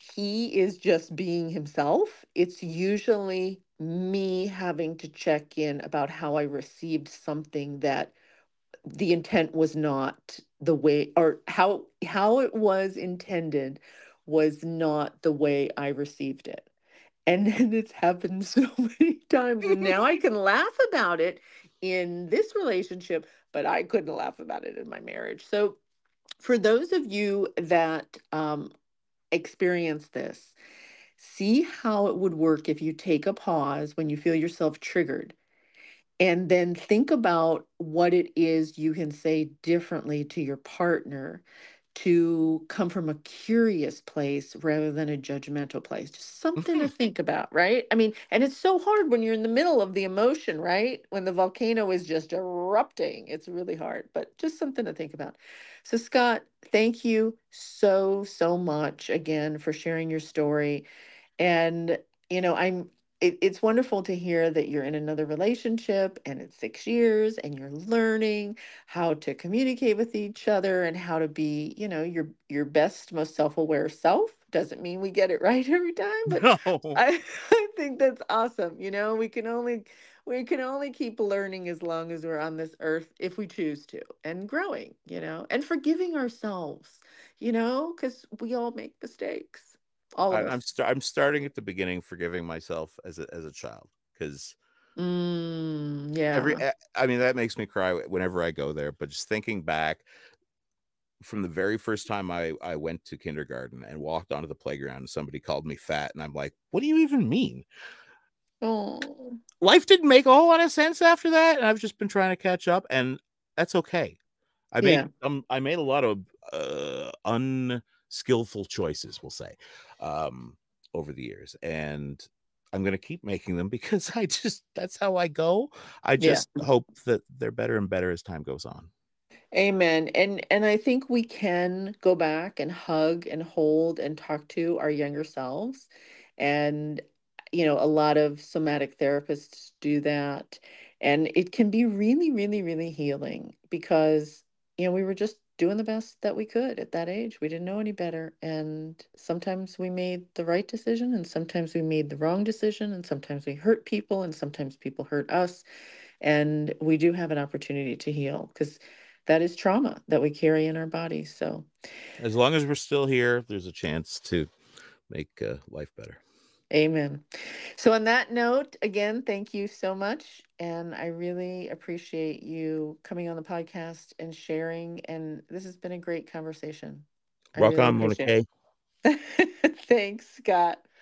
Speaker 1: He is just being himself. It's usually me having to check in about how I received something that the intent was not the way or how how it was intended was not the way I received it. And then it's happened so many times and now I can laugh about it in this relationship, but I couldn't laugh about it in my marriage. So For those of you that um, experience this, see how it would work if you take a pause when you feel yourself triggered, and then think about what it is you can say differently to your partner to come from a curious place rather than a judgmental place. Just something to
Speaker 2: Mhm.
Speaker 1: think about, right? I mean, and it's so hard when you're in the middle of the emotion, right? When the volcano is just erupting, it's really hard, but just something to think about. So, Scott, thank you so, so much again for sharing your story. And, you know, I'm it, it's wonderful to hear that you're in another relationship and it's six years and you're learning how to communicate with each other and how to be, you know, your your best, most self-aware self. Doesn't mean we get it right every time, but
Speaker 2: No.
Speaker 1: I I think that's awesome. You know, we can only we can only keep learning as long as we're on this earth if we choose to, and growing, you know, and forgiving ourselves, you know, because we all make mistakes. All of
Speaker 2: I, I'm
Speaker 1: us.
Speaker 2: st- I'm starting at the beginning, forgiving myself as a as a child, because
Speaker 1: Mm,
Speaker 2: every
Speaker 1: yeah.
Speaker 2: eh, I mean that makes me cry whenever I go there. But just thinking back from the very first time I I went to kindergarten and walked onto the playground, and somebody called me fat, and I'm like, what do you even mean?
Speaker 1: Oh,
Speaker 2: Life didn't make a whole lot of sense after that, and I've just been trying to catch up, and that's okay. I made
Speaker 1: yeah.
Speaker 2: um, I made a lot of uh, unskillful choices, we'll say, um, over the years, and I'm going to keep making them because I just that's how I go. I
Speaker 1: Yeah.
Speaker 2: just hope that they're better and better as time goes on.
Speaker 1: Amen. And and I think we can go back and hug and hold and talk to our younger selves. And you know, a lot of somatic therapists do that. And it can be really, really, really healing because, you know, we were just doing the best that we could at that age. We didn't know any better. And sometimes we made the right decision and sometimes we made the wrong decision and sometimes we hurt people and sometimes people hurt us. And we do have an opportunity to heal because that is trauma that we carry in our bodies. So,
Speaker 2: As long as we're still here, there's a chance to make uh, life better.
Speaker 1: amen. So, on that note, again, thank you so much. And I really appreciate you coming on the podcast and sharing. And this has been a great conversation. I
Speaker 2: Rock
Speaker 1: really
Speaker 2: on, Mona
Speaker 1: appreciate
Speaker 2: Kay.
Speaker 1: it. Thanks, Scott.